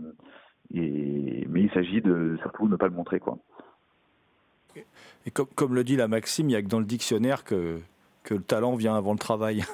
et mais il s'agit de surtout ne pas le montrer quoi. Et comme, comme le dit la maxime, il n'y a que dans le dictionnaire que que le talent vient avant le travail.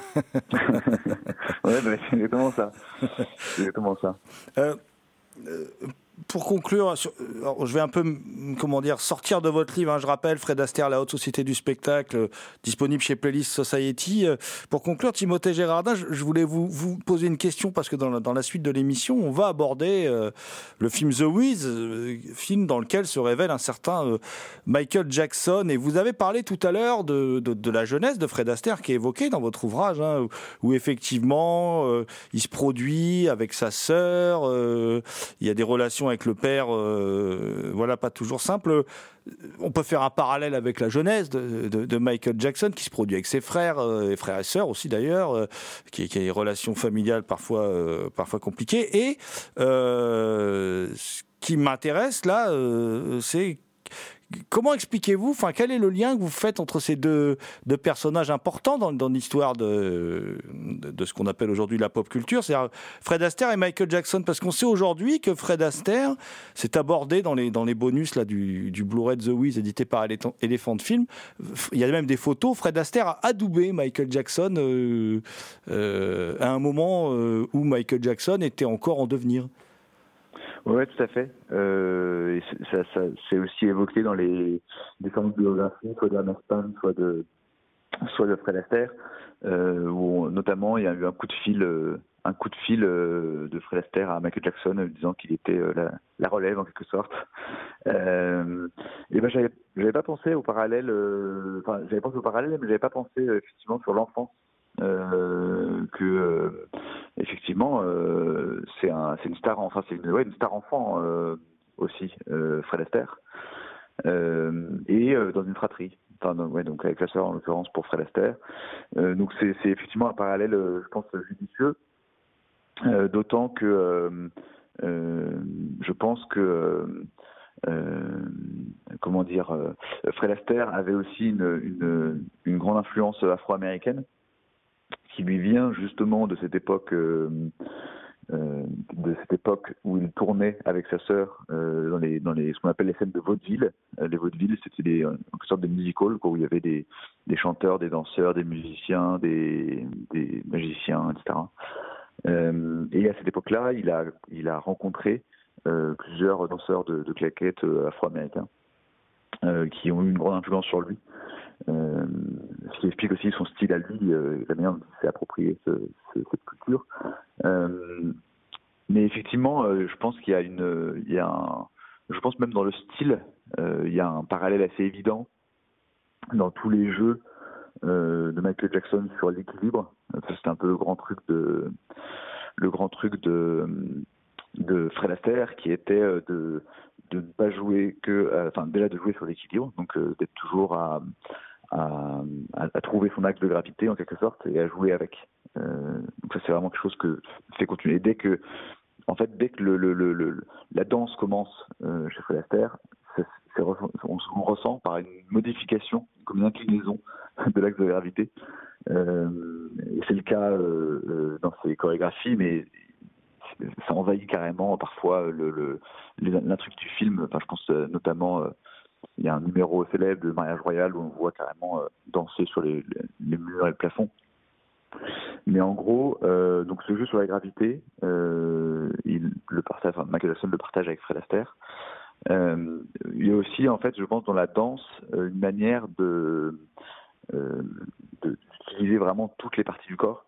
Ouais, bah, c'est exactement ça. C'est exactement ça. Euh, euh, Pour conclure, alors je vais un peu, comment dire, sortir de votre livre. Hein, je rappelle, Fred Astaire, la haute société du spectacle, euh, disponible chez Playlist Society. Euh, pour conclure, Timothée Gérardin, je, je voulais vous, vous poser une question parce que dans la, dans la suite de l'émission, on va aborder euh, le film The Wiz, euh, film dans lequel se révèle un certain euh, Michael Jackson. Et vous avez parlé tout à l'heure de, de, de la jeunesse de Fred Astaire qui est évoquée dans votre ouvrage, hein, où, où effectivement euh, il se produit avec sa sœur. Euh, il y a des relations avec le père, euh, voilà, pas toujours simple. On peut faire un parallèle avec la jeunesse de, de, de Michael Jackson, qui se produit avec ses frères, euh, et frères et sœurs aussi d'ailleurs, euh, qui, qui a des relations familiales parfois, euh, parfois compliquées. Et euh, ce qui m'intéresse là, euh, c'est comment expliquez-vous, enfin, quel est le lien que vous faites entre ces deux, deux personnages importants dans, dans l'histoire de, de, de ce qu'on appelle aujourd'hui la pop culture, c'est-à-dire Fred Astaire et Michael Jackson, parce qu'on sait aujourd'hui que Fred Astaire s'est abordé dans les, dans les bonus là, du, du Blu-ray The Wiz édité par Elephant Film. Il y a même des photos. Fred Astaire a adoubé Michael Jackson euh, euh, à un moment euh, où Michael Jackson était encore en devenir. Oui, tout à fait. Euh, et ça, ça, c'est aussi évoqué dans les différentes biographies, soit de Hermès Pan, soit de, soit de Fred Astaire, euh, où on, notamment il y a eu un coup de fil, euh, un coup de fil euh, de Fred Astaire à Michael Jackson, euh, disant qu'il était euh, la, la relève en quelque sorte. Euh, et ben j'avais, j'avais pas pensé au parallèle, euh, enfin j'avais pensé au parallèle, mais j'avais pas pensé euh, effectivement sur l'enfance. Euh, que euh, effectivement euh, c'est un c'est une star enfin c'est une ouais une star enfant euh, aussi euh, Fred Astaire euh, et euh, dans une fratrie enfin donc, ouais donc avec la sœur en l'occurrence pour Fred Astaire euh, donc c'est c'est effectivement un parallèle euh, je pense judicieux euh, d'autant que euh, euh, je pense que euh, Euh, comment dire, euh, Fred Astaire avait aussi une, une, une grande influence afro-américaine qui lui vient justement de cette époque, euh, euh, de cette époque où il tournait avec sa sœur euh, dans les dans les ce qu'on appelle les scènes de vaudeville. Euh, les vaudevilles, c'était des en quelque sorte des music halls quoi, où il y avait des des chanteurs, des danseurs, des musiciens, des des magiciens, et cetera. Euh, et à cette époque-là, il a il a rencontré Euh, plusieurs danseurs de, de claquettes euh, afro-américains euh, qui ont eu une grande influence sur lui. Euh, ce qui explique aussi son style à lui, euh, la manière dont il s'est approprié ce, ce, cette culture. Euh, mais effectivement, euh, je pense qu'il y a une, il y a un, je pense même dans le style, euh, il y a un parallèle assez évident dans tous les jeux euh, de Michael Jackson sur l'équilibre. Ça, c'est un peu le grand truc de, le grand truc de de Fred Astaire, qui était de, de ne pas jouer que, euh, enfin déjà de jouer sur l'équilibre, donc euh, d'être toujours à, à, à trouver son axe de gravité en quelque sorte et à jouer avec. Euh, donc ça c'est vraiment quelque chose que fait continuer. Dès que, en fait, dès que le, le, le, le, la danse commence euh, chez Fred Astaire, c'est, c'est, on, on ressent par une modification, comme une inclinaison de l'axe de gravité. Euh, et c'est le cas euh, euh, dans ses chorégraphies, mais ça envahit carrément parfois le, le, l'intrigue du film. Enfin, je pense euh, notamment, euh, il y a un numéro célèbre de Mariage Royal où on voit carrément euh, danser sur les, les, les murs et le plafond. Mais en gros, euh, donc ce jeu sur la gravité, euh, il le partage, enfin, Michael Jackson le partage avec Fred Astaire. Euh, il y a aussi, en fait, je pense, dans la danse, euh, une manière de, euh, de d'utiliser vraiment toutes les parties du corps.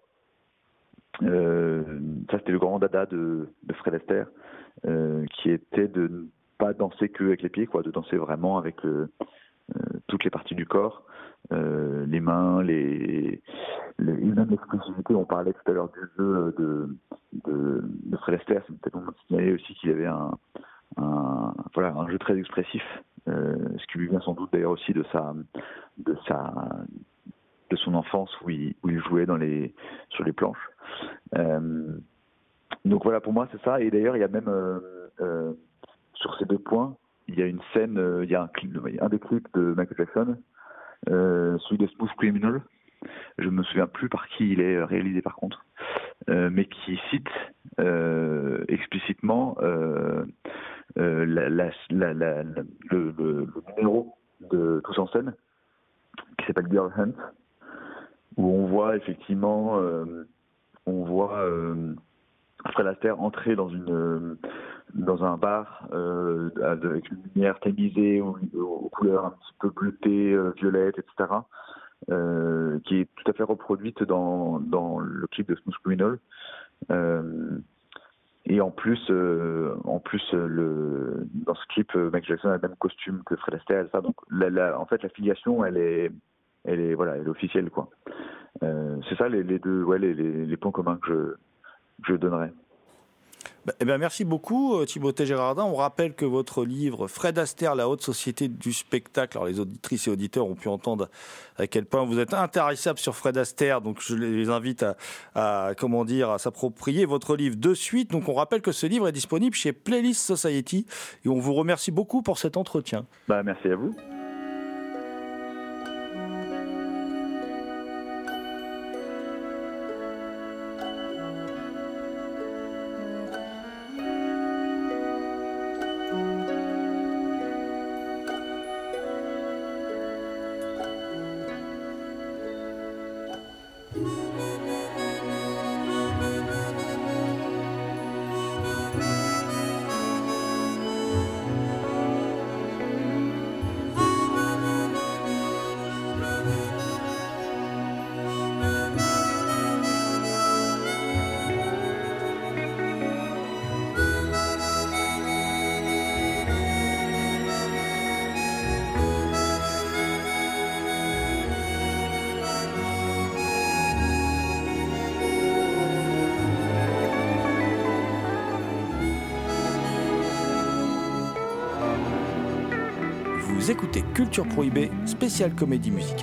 Euh, ça, c'était le grand dada de, de Fred Astaire, euh, qui était de ne pas danser que avec les pieds, quoi, de danser vraiment avec euh, euh, toutes les parties du corps. Euh, les mains, les, les même l'expressivité. On parlait tout à l'heure du jeu de, de, de Fred Astaire. C'est peut-être on signalait aussi qu'il avait un, un, voilà, un jeu très expressif, euh, ce qui lui vient sans doute d'ailleurs aussi de sa, de sa, de son enfance où il, où il jouait dans les, sur les planches. Euh, donc voilà, pour moi c'est ça. Et d'ailleurs il y a même euh, euh, sur ces deux points, il y a une scène, euh, il y a un clip, un des clips de Michael Jackson. Euh, celui de Smooth Criminal, je me souviens plus par qui il est réalisé par contre, euh, mais qui cite euh, explicitement euh, euh, la, la, la, la, la, le, le, le numéro de Tous en scène qui s'appelle Girl Hunt, où on voit effectivement, euh, on voit euh, Fred Astaire entrer dans une euh, dans un bar euh, avec une lumière tamisée aux, aux couleurs un petit peu bleutées, euh, violettes, et cetera, euh, qui est tout à fait reproduite dans, dans le clip de Smooth Criminal. Euh, et en plus, euh, en plus le, dans ce clip, Michael Jackson a le même costume que Fred Astaire. Ça, donc, la, la, en fait, la filiation, elle est, elle est, voilà, elle est officielle, quoi. Euh, c'est ça les, les deux, ouais, les, les, les points communs que je, que je donnerais. Eh bien, merci beaucoup Timothée Gérardin. On rappelle que votre livre Fred Astaire, la haute société du spectacle, alors les auditrices et auditeurs ont pu entendre à quel point vous êtes intarissable sur Fred Astaire, donc je les invite à, à comment dire, à s'approprier votre livre de suite. Donc on rappelle que ce livre est disponible chez Playlist Society et on vous remercie beaucoup pour cet entretien. Bah, merci à vous. Vous écoutez Culture Prohibée, spéciale comédie musicale.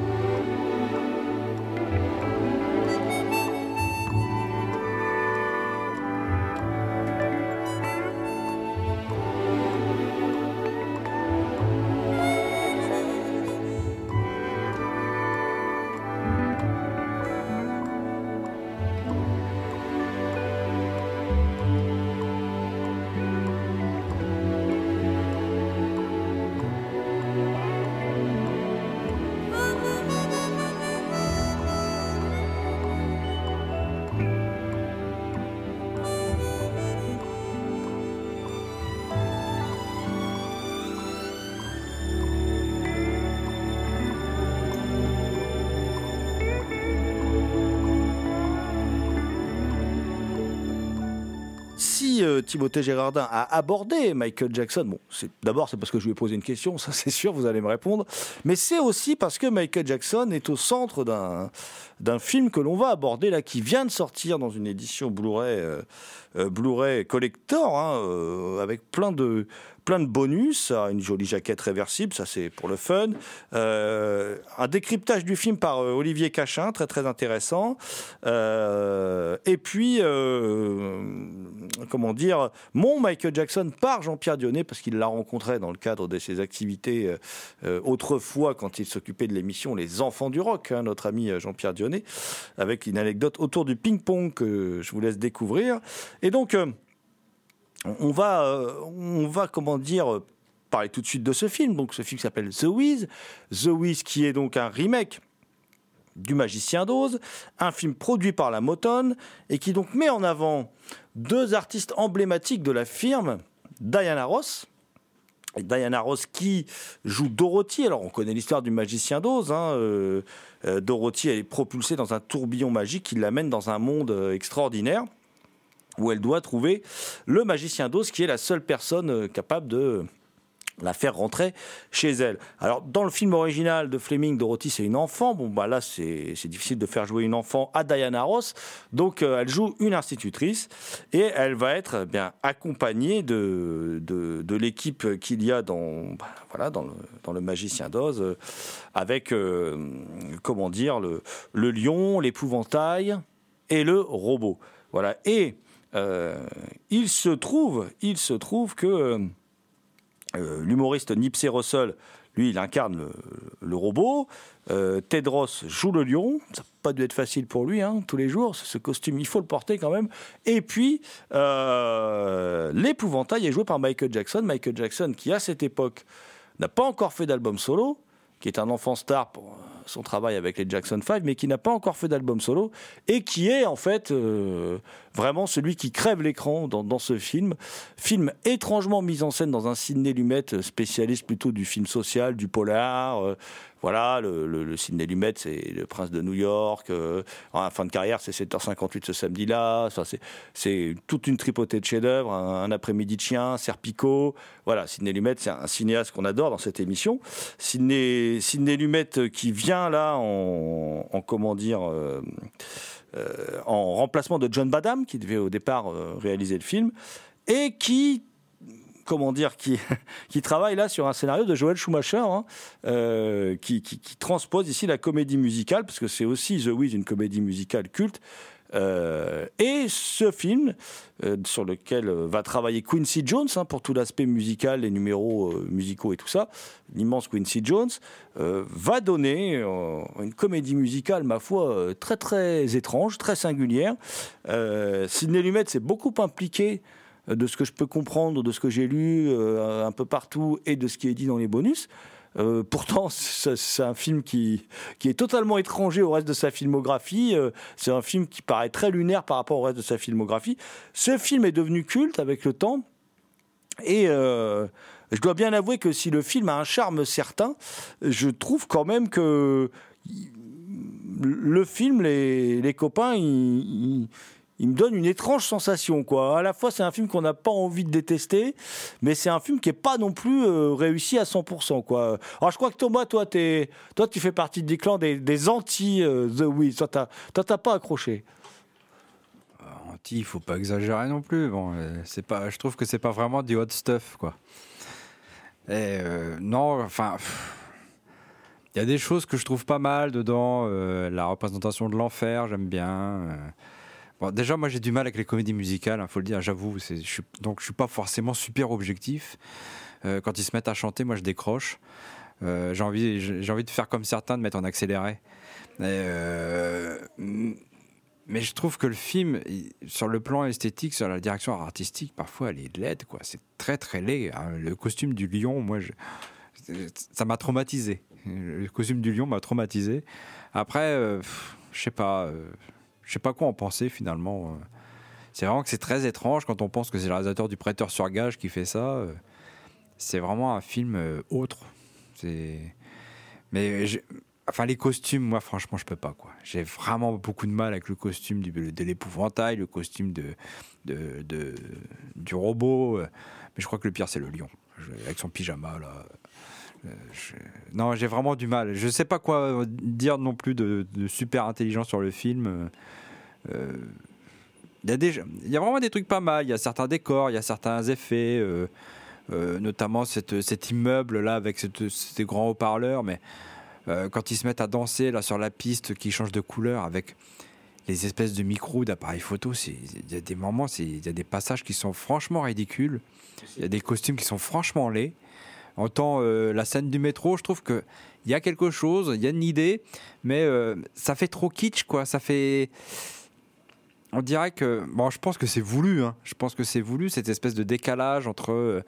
Euh, Timothée Gérardin a abordé Michael Jackson. Bon, c'est, d'abord, c'est parce que je lui ai posé une question, ça c'est sûr, vous allez me répondre. Mais c'est aussi parce que Michael Jackson est au centre d'un, d'un film que l'on va aborder là, qui vient de sortir dans une édition Blu-ray, euh, euh, Blu-ray collector, hein, euh, avec plein de, plein de bonus, une jolie jaquette réversible, ça c'est pour le fun. Euh, un décryptage du film par euh, Olivier Cachin, très très intéressant. Euh, et puis, euh, comment dire, mon Michael Jackson par Jean-Pierre Dionnet, parce qu'il l'a rencontré dans le cadre de ses activités euh, autrefois quand il s'occupait de l'émission Les Enfants du Rock, hein, notre ami Jean-Pierre Dionnet, avec une anecdote autour du ping-pong que je vous laisse découvrir. Et donc, euh, on va, euh, on va, comment dire, parler tout de suite de ce film. Donc, ce film s'appelle The Wiz. The Wiz, qui est donc un remake du Magicien d'Oz, un film produit par la Motown et qui donc met en avant deux artistes emblématiques de la firme, Diana Ross. Et Diana Ross qui joue Dorothy. Alors on connaît l'histoire du Magicien d'Oz. Hein, euh, euh, Dorothy, elle est propulsée dans un tourbillon magique qui l'amène dans un monde euh, extraordinaire où elle doit trouver le Magicien d'Oz qui est la seule personne euh, capable de la faire rentrer chez elle. Alors, dans le film original de Fleming, Dorothy, c'est une enfant. Bon, bah là, c'est, c'est difficile de faire jouer une enfant à Diana Ross. Donc, euh, elle joue une institutrice et elle va être eh bien accompagnée de, de, de l'équipe qu'il y a dans, bah, voilà, dans, le, dans le Magicien d'Oz, euh, avec, euh, comment dire, le, le lion, l'épouvantail et le robot. Voilà. Et euh, il se trouve, il se trouve que... Euh, Euh, l'humoriste Nipsey Russell, lui, il incarne le, le robot. Euh, Ted Ross joue le lion. Ça n'a pas dû être facile pour lui, hein, tous les jours. Ce costume, il faut le porter quand même. Et puis, euh, l'épouvantail est joué par Michael Jackson. Michael Jackson, qui à cette époque n'a pas encore fait d'album solo, qui est un enfant star pour son travail avec les Jackson five, mais qui n'a pas encore fait d'album solo, et qui est en fait euh, vraiment celui qui crève l'écran dans, dans ce film. Film étrangement mis en scène dans un Sidney Lumet, spécialiste plutôt du film social, du polar. Euh, voilà, le, le, le Sidney Lumet, c'est le Prince de New York. Euh, en fin de carrière, c'est sept heures cinquante-huit ce samedi-là. Enfin, c'est, c'est toute une tripotée de chefs-d'œuvre. Un, un après-midi de chien, Serpico. Voilà, Sidney Lumet, c'est un cinéaste qu'on adore dans cette émission. Sidney, Sidney Lumet qui vient là en, en comment dire, euh, euh, en remplacement de John Badham, qui devait au départ euh, réaliser le film, et qui comment dire, qui, qui travaille là sur un scénario de Joel Schumacher, hein, euh, qui, qui, qui transpose ici la comédie musicale, parce que c'est aussi The Wiz, une comédie musicale culte. Euh, et ce film, euh, sur lequel va travailler Quincy Jones, hein, pour tout l'aspect musical, les numéros euh, musicaux et tout ça, l'immense Quincy Jones, euh, va donner euh, une comédie musicale, ma foi, euh, très très étrange, très singulière. Euh, Sidney Lumet s'est beaucoup impliqué, de ce que je peux comprendre, de ce que j'ai lu euh, un peu partout et de ce qui est dit dans les bonus. Euh, pourtant, c'est, c'est un film qui, qui est totalement étranger au reste de sa filmographie. Euh, c'est un film qui paraît très lunaire par rapport au reste de sa filmographie. Ce film est devenu culte avec le temps. Et euh, je dois bien avouer que si le film a un charme certain, je trouve quand même que le film, les, les copains, ils... ils il me donne une étrange sensation, quoi. À la fois, c'est un film qu'on n'a pas envie de détester, mais c'est un film qui n'est pas non plus euh, réussi à cent pour cent, quoi. Alors, je crois que Thomas, toi, t'es, toi tu fais partie du clan des, des anti-The euh, Wiz. Toi, t'as, toi, t'as pas accroché. Anti, il faut pas exagérer non plus. Bon, c'est pas, je trouve que c'est pas vraiment du hot stuff, quoi. Et euh, non, enfin... Il y a des choses que je trouve pas mal dedans. Euh, la représentation de l'enfer, j'aime bien... Euh, Bon, déjà, moi, j'ai du mal avec les comédies musicales, il hein, faut le dire, j'avoue. C'est, je suis, donc, je suis pas forcément super objectif. Euh, quand ils se mettent à chanter, moi, je décroche. Euh, j'ai envie, j'ai envie de faire comme certains, de mettre en accéléré. Et, euh, mais je trouve que le film, sur le plan esthétique, sur la direction artistique, parfois, elle est laide, quoi. C'est très, très laid. Hein. Le costume du lion, moi, je, ça m'a traumatisé. Le costume du lion m'a traumatisé. Après, euh, je sais pas... Euh, Je sais pas quoi en penser finalement. C'est vraiment que c'est très étrange quand on pense que c'est le réalisateur du Prêteur sur gage qui fait ça. C'est vraiment un film autre. C'est... Mais je... enfin les costumes, moi franchement je peux pas quoi. J'ai vraiment beaucoup de mal avec le costume du... de l'épouvantail, le costume de... De... De... du robot. Mais je crois que le pire c'est le lion avec son pyjama là. Je... Non, j'ai vraiment du mal. Je sais pas quoi dire non plus de, de super intelligent sur le film. Euh, il y a des, il y a vraiment des trucs pas mal. Il y a certains décors, il y a certains effets, euh, euh, notamment cette, cet immeuble là avec cette, ces grands haut-parleurs. Mais euh, quand ils se mettent à danser là sur la piste qui change de couleur avec les espèces de micros, d'appareils photo, c'est, il y a des moments, c'est, il y a des passages qui sont franchement ridicules. Il y a des costumes qui sont franchement laids. En tant euh, la scène du métro, je trouve qu'il y a quelque chose, il y a une idée, mais euh, ça fait trop kitsch, quoi. Ça fait... On dirait que... Bon, je pense que c'est voulu, hein. Je pense que c'est voulu, cette espèce de décalage entre...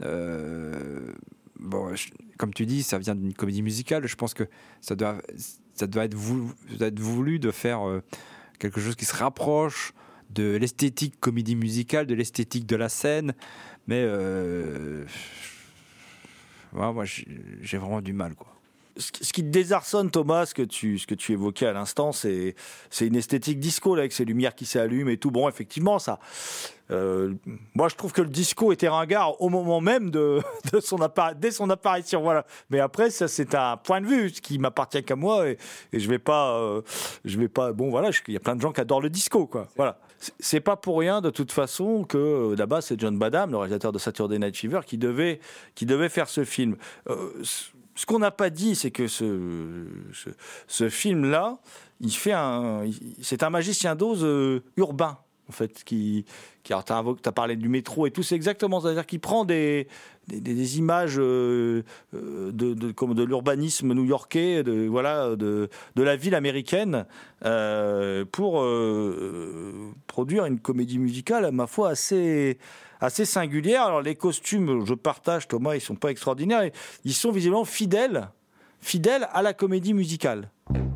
Euh, bon, je, comme tu dis, ça vient d'une comédie musicale. Je pense que ça doit... ça doit être voulu, ça doit être voulu de faire euh, quelque chose qui se rapproche de l'esthétique comédie musicale, de l'esthétique de la scène, mais euh, ouais, moi j'ai, j'ai vraiment du mal, quoi. Ce qui te désarçonne, Thomas, ce que tu, ce que tu évoquais à l'instant, c'est, c'est une esthétique disco, là, avec ces lumières qui s'allument et tout. Bon, effectivement, ça. Euh, moi, je trouve que le disco était ringard au moment même de, de son appari- dès son apparition. Voilà. Mais après, ça, c'est un point de vue, ce qui m'appartient qu'à moi, et, et je vais pas, euh, je vais pas. Bon, voilà, il y a plein de gens qui adorent le disco, quoi. Voilà. C'est, c'est pas pour rien, de toute façon, que euh, là-bas, c'est John Badham, le réalisateur de Saturday Night Fever, qui devait, qui devait faire ce film. Euh, Ce qu'on n'a pas dit, c'est que ce, ce, ce film-là, il fait un, c'est un magicien d'Oz euh, urbain, en fait, qui, qui alors, t'as, t'as parlé du métro et tout, c'est exactement ça, c'est-à-dire qu'il prend des, des, des images euh, de, de, comme de l'urbanisme new-yorkais, de, voilà, de, de la ville américaine, euh, pour euh, produire une comédie musicale, à ma foi, assez... assez singulière. Alors les costumes, je partage, Thomas, ils sont pas extraordinaires. Ils sont visiblement fidèles, fidèles à la comédie musicale.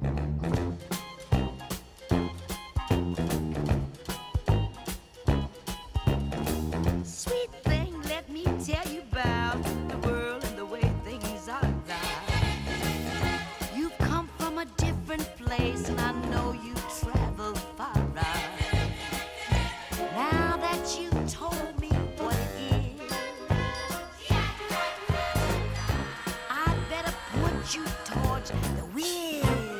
Sweet thing, let me tell you about the world and the way things are now. You come from a different place, and I know you travel far out. Now that you told me what it is, I better put you towards the wind.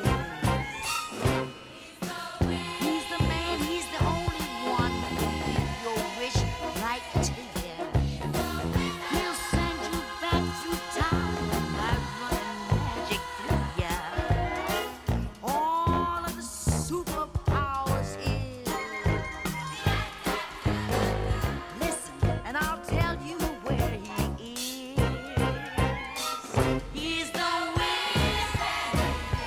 He's the man, he's the only one who can make your wish right to you. He'll send you back through time by running magic through ya. All of the superpowers is. Listen, and I'll tell you where he is. He's the Wizard.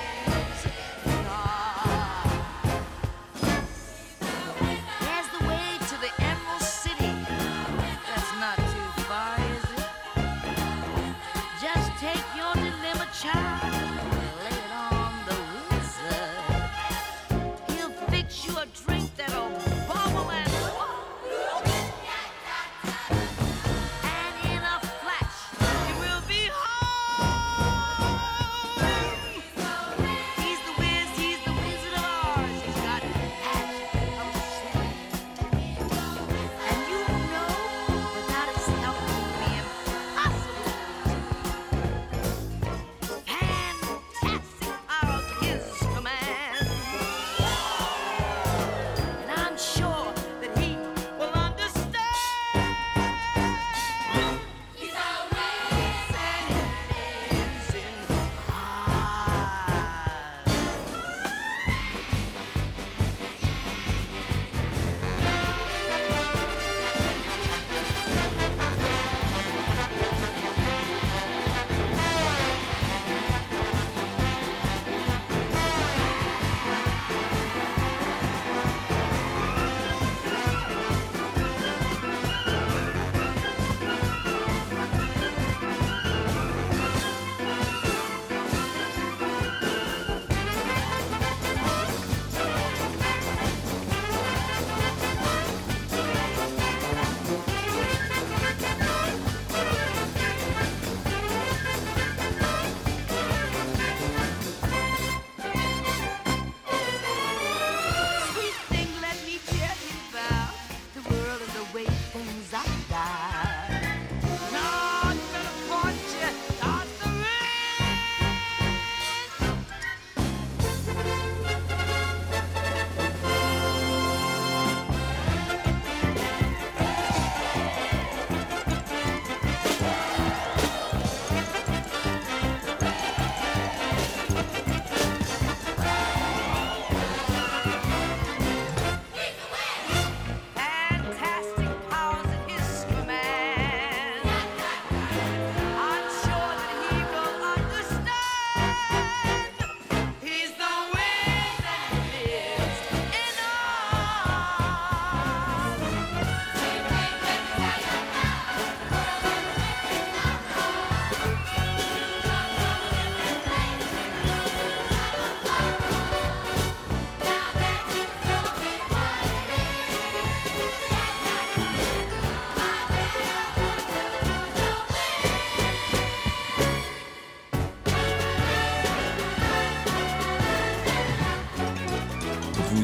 There's the way to the Emerald City. That's not too far, is it? Just take your dilemma, child, and lay it on the wizard. He'll fix you a drink that'll bubble and and in a flash you will be home. He's the whiz, he's the Wizard of Oz. He's got magic of the city. And you know, without his help it would be impossible. Pan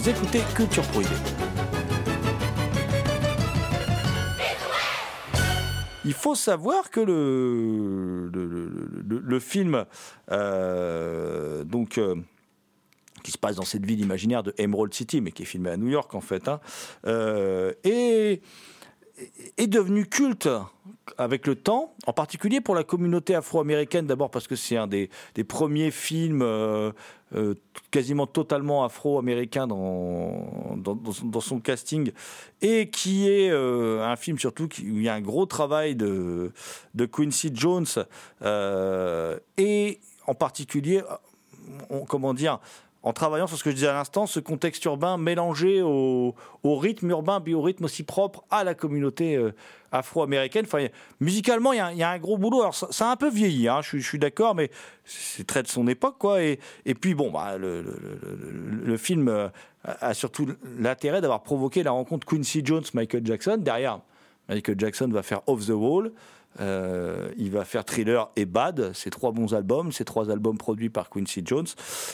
Vous écoutez Culture Prohibée. Il faut savoir que le, le, le, le, le film, euh, donc, euh, qui se passe dans cette ville imaginaire de Emerald City, mais qui est filmé à New York en fait, hein, euh, est, est devenu culte avec le temps, en particulier pour la communauté afro-américaine, d'abord parce que c'est un des, des premiers films euh, euh, quasiment totalement afro-américain dans, dans, dans son casting, et qui est euh, un film surtout qui, où il y a un gros travail de, de Quincy Jones, euh, et en particulier, on, comment dire, en travaillant sur ce que je disais à l'instant, ce contexte urbain mélangé au, au rythme urbain, puis au rythme aussi propre à la communauté euh, afro-américaine. Enfin, musicalement, il y, y a un gros boulot. Alors, ça, ça a un peu vieilli, hein, je, je suis d'accord, mais c'est très de son époque, quoi. Et, et puis, bon, bah, le, le, le, le film euh, a surtout l'intérêt d'avoir provoqué la rencontre Quincy Jones-Michael Jackson. Derrière, Michael Jackson va faire Off the Wall. Euh, il va faire Thriller et Bad, ces trois bons albums, ces trois albums produits par Quincy Jones.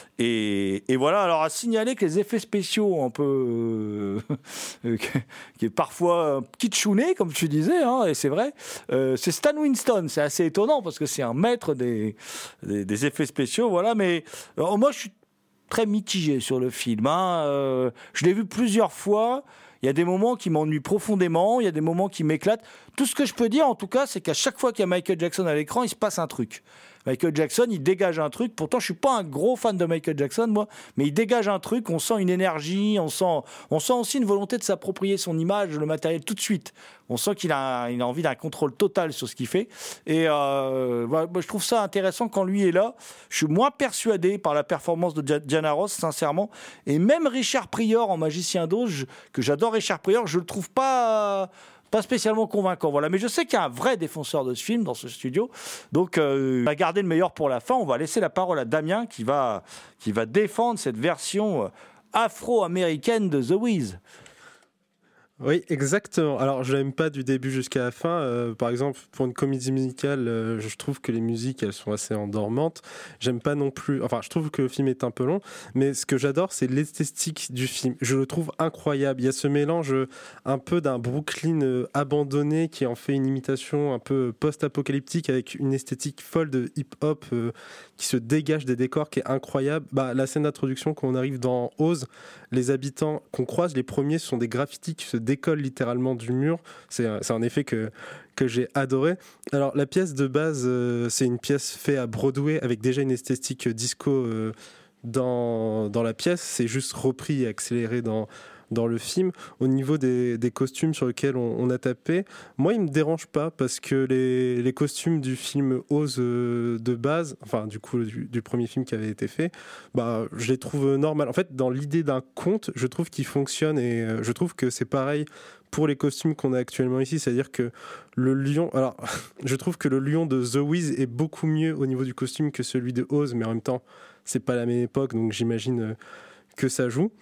Et, et voilà, alors à signaler que les effets spéciaux un peu euh, qui est parfois kitschouné, comme tu disais, hein, et c'est vrai, euh, c'est Stan Winston. C'est assez étonnant parce que c'est un maître des, des, des effets spéciaux, voilà. Mais alors, moi, je suis très mitigé sur le film. Hein. Euh, je l'ai vu plusieurs fois. Il y a des moments qui m'ennuient profondément, il y a des moments qui m'éclatent. Tout ce que je peux dire, en tout cas, c'est qu'à chaque fois qu'il y a Michael Jackson à l'écran, il se passe un truc. Michael Jackson, il dégage un truc. Pourtant, je suis pas un gros fan de Michael Jackson, moi, mais il dégage un truc. On sent une énergie, on sent, on sent aussi une volonté de s'approprier son image, le matériel tout de suite. On sent qu'il a, il a envie d'un contrôle total sur ce qu'il fait. Et euh, bah, je trouve ça intéressant quand lui est là. Je suis moins persuadé par la performance de Diana Ross, sincèrement. Et même Richard Pryor en Magicien d'Oz, que j'adore Richard Pryor, je le trouve pas. Pas spécialement convaincant, voilà. Mais je sais qu'il y a un vrai défenseur de ce film dans ce studio. Donc, euh, on va garder le meilleur pour la fin. On va laisser la parole à Damien qui va, qui va défendre cette version afro-américaine de The Wiz. Oui, exactement. Alors, je l'aime pas du début jusqu'à la fin. Euh, par exemple, pour une comédie musicale, euh, je trouve que les musiques, elles sont assez endormantes. J'aime pas non plus... Enfin, je trouve que le film est un peu long, mais ce que j'adore, c'est l'esthétique du film. Je le trouve incroyable. Il y a ce mélange un peu d'un Brooklyn euh, abandonné qui en fait une imitation un peu post-apocalyptique avec une esthétique folle de hip-hop euh, qui se dégage des décors, qui est incroyable. Bah, la scène d'introduction, quand on arrive dans Oz, les habitants qu'on croise, les premiers, ce sont des graffitis qui se décolle littéralement du mur. C'est un, c'est un effet que, que j'ai adoré. Alors, la pièce de base, euh, c'est une pièce faite à Broadway avec déjà une esthétique disco euh, dans, dans la pièce. C'est juste repris et accéléré dans, dans le film. Au niveau des, des costumes sur lesquels on, on a tapé, moi, il ne me dérange pas parce que les, les costumes du film Oz euh, de base, enfin, du coup, du, du premier film qui avait été fait, bah, je les trouve normales. En fait, dans l'idée d'un conte, je trouve qu'ils fonctionnent et euh, je trouve que c'est pareil pour les costumes qu'on a actuellement ici, c'est-à-dire que le lion, alors je trouve que le lion de The Wiz est beaucoup mieux au niveau du costume que celui de Oz, mais en même temps, c'est pas la même époque, donc j'imagine euh, que ça joue.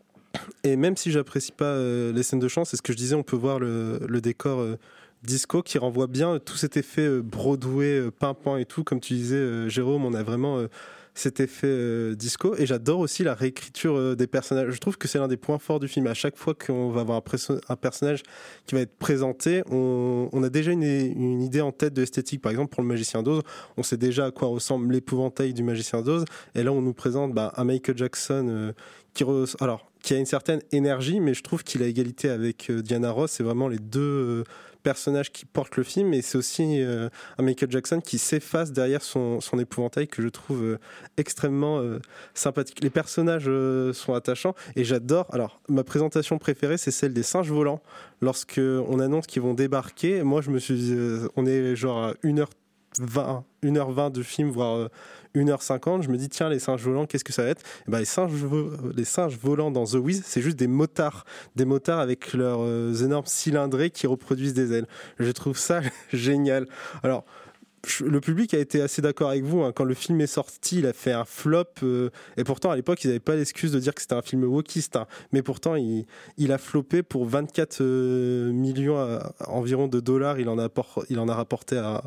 Et même si j'apprécie pas euh, les scènes de chant, c'est ce que je disais, on peut voir le, le décor euh, disco qui renvoie bien tout cet effet euh, Broadway, euh, pimpant et tout. Comme tu disais, euh, Jérôme, on a vraiment euh, cet effet euh, disco. Et j'adore aussi la réécriture euh, des personnages. Je trouve que c'est l'un des points forts du film. À chaque fois qu'on va avoir un, presso- un personnage qui va être présenté, on, on a déjà une, une idée en tête de l'esthétique. Par exemple, pour le Magicien d'Oz, on sait déjà à quoi ressemble l'épouvantail du Magicien d'Oz. Et là, on nous présente bah, un Michael Jackson euh, qui, re- alors, qui a une certaine énergie, mais je trouve qu'il a égalité avec euh, Diana Ross. C'est vraiment les deux euh, personnages qui portent le film, et c'est aussi euh, un Michael Jackson qui s'efface derrière son, son épouvantail que je trouve euh, extrêmement euh, sympathique. Les personnages euh, sont attachants et j'adore. Alors, ma présentation préférée, c'est celle des singes volants. Lorsque on annonce qu'ils vont débarquer, moi je me suis dit, euh, on est genre à une heure vingt, une heure vingt de film, voire euh, une heure cinquante, je me dis tiens, les singes volants, qu'est-ce que ça va être? Et ben, les, singes vo- les singes volants dans The Wiz, c'est juste des motards, des motards avec leurs euh, énormes cylindrés qui reproduisent des ailes. Je trouve ça génial. Alors, le public a été assez d'accord avec vous, hein. Quand le film est sorti, il a fait un flop, euh, et pourtant à l'époque ils n'avaient pas l'excuse de dire que c'était un film wokiste, hein. Mais pourtant il, il a floppé pour vingt-quatre euh, millions à, à environ de dollars. Il en a, por- il en a rapporté à,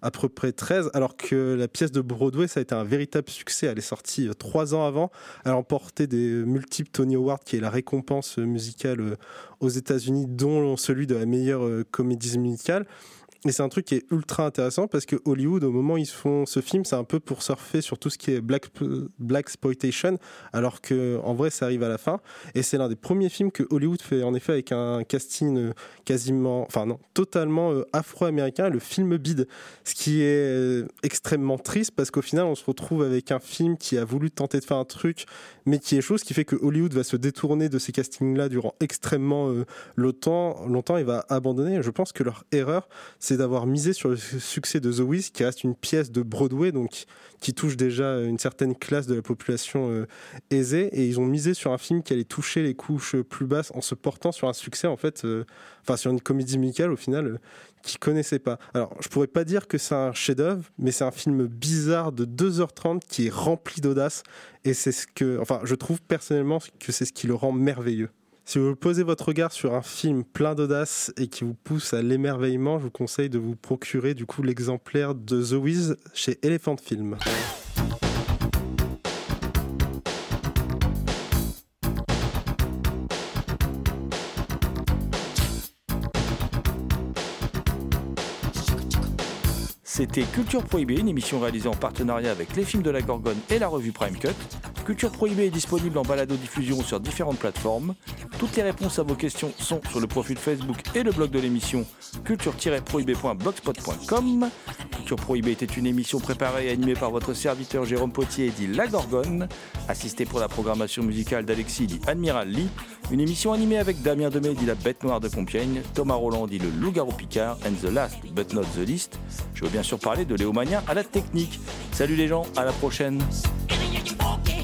à peu près treize, alors que la pièce de Broadway, ça a été un véritable succès. Elle est sortie trois ans avant. Elle a remporté des multiples Tony Awards, qui est la récompense musicale aux États-Unis, dont celui de la meilleure comédie musicale. Et c'est un truc qui est ultra intéressant parce que Hollywood, au moment où ils font ce film, c'est un peu pour surfer sur tout ce qui est black blaxploitation, alors que en vrai, ça arrive à la fin. Et c'est l'un des premiers films que Hollywood fait en effet avec un casting quasiment, enfin non, totalement afro-américain, le film bide, ce qui est extrêmement triste parce qu'au final, on se retrouve avec un film qui a voulu tenter de faire un truc, mais qui est chose qui fait que Hollywood va se détourner de ces castings-là durant extrêmement euh, longtemps, longtemps et va abandonner. Je pense que leur erreur, c'est d'avoir misé sur le succès de The Wiz, qui reste une pièce de Broadway, donc qui touche déjà une certaine classe de la population euh, aisée, et ils ont misé sur un film qui allait toucher les couches plus basses en se portant sur un succès, en fait, euh, enfin sur une comédie musicale au final, euh, qu'ils connaissaient pas. Alors, je pourrais pas dire que c'est un chef-d'œuvre, mais c'est un film bizarre de deux heures trente qui est rempli d'audace, et c'est ce que, enfin, je trouve personnellement que c'est ce qui le rend merveilleux. Si vous posez votre regard sur un film plein d'audace et qui vous pousse à l'émerveillement, je vous conseille de vous procurer du coup l'exemplaire de The Wiz chez Elephant Film. C'était Culture Prohibée, une émission réalisée en partenariat avec les films de la Gorgone et la revue Prime Cut. Culture Prohibée est disponible en balado-diffusion sur différentes plateformes. Toutes les réponses à vos questions sont sur le profil Facebook et le blog de l'émission culture tiret prohibée point blogspot point com. Culture Prohibée était une émission préparée et animée par votre serviteur Jérôme Potier, dit La Gorgone, assisté pour la programmation musicale d'Alexis, dit Admiral Lee. Une émission animée avec Damien Demey, dit La Bête Noire de Compiègne, Thomas Roland, dit Le Loup-Garou Picard, and the last but not the least. Je veux bien sûr parler de Léo Magnin à la technique. Salut les gens, à la prochaine. And then you walk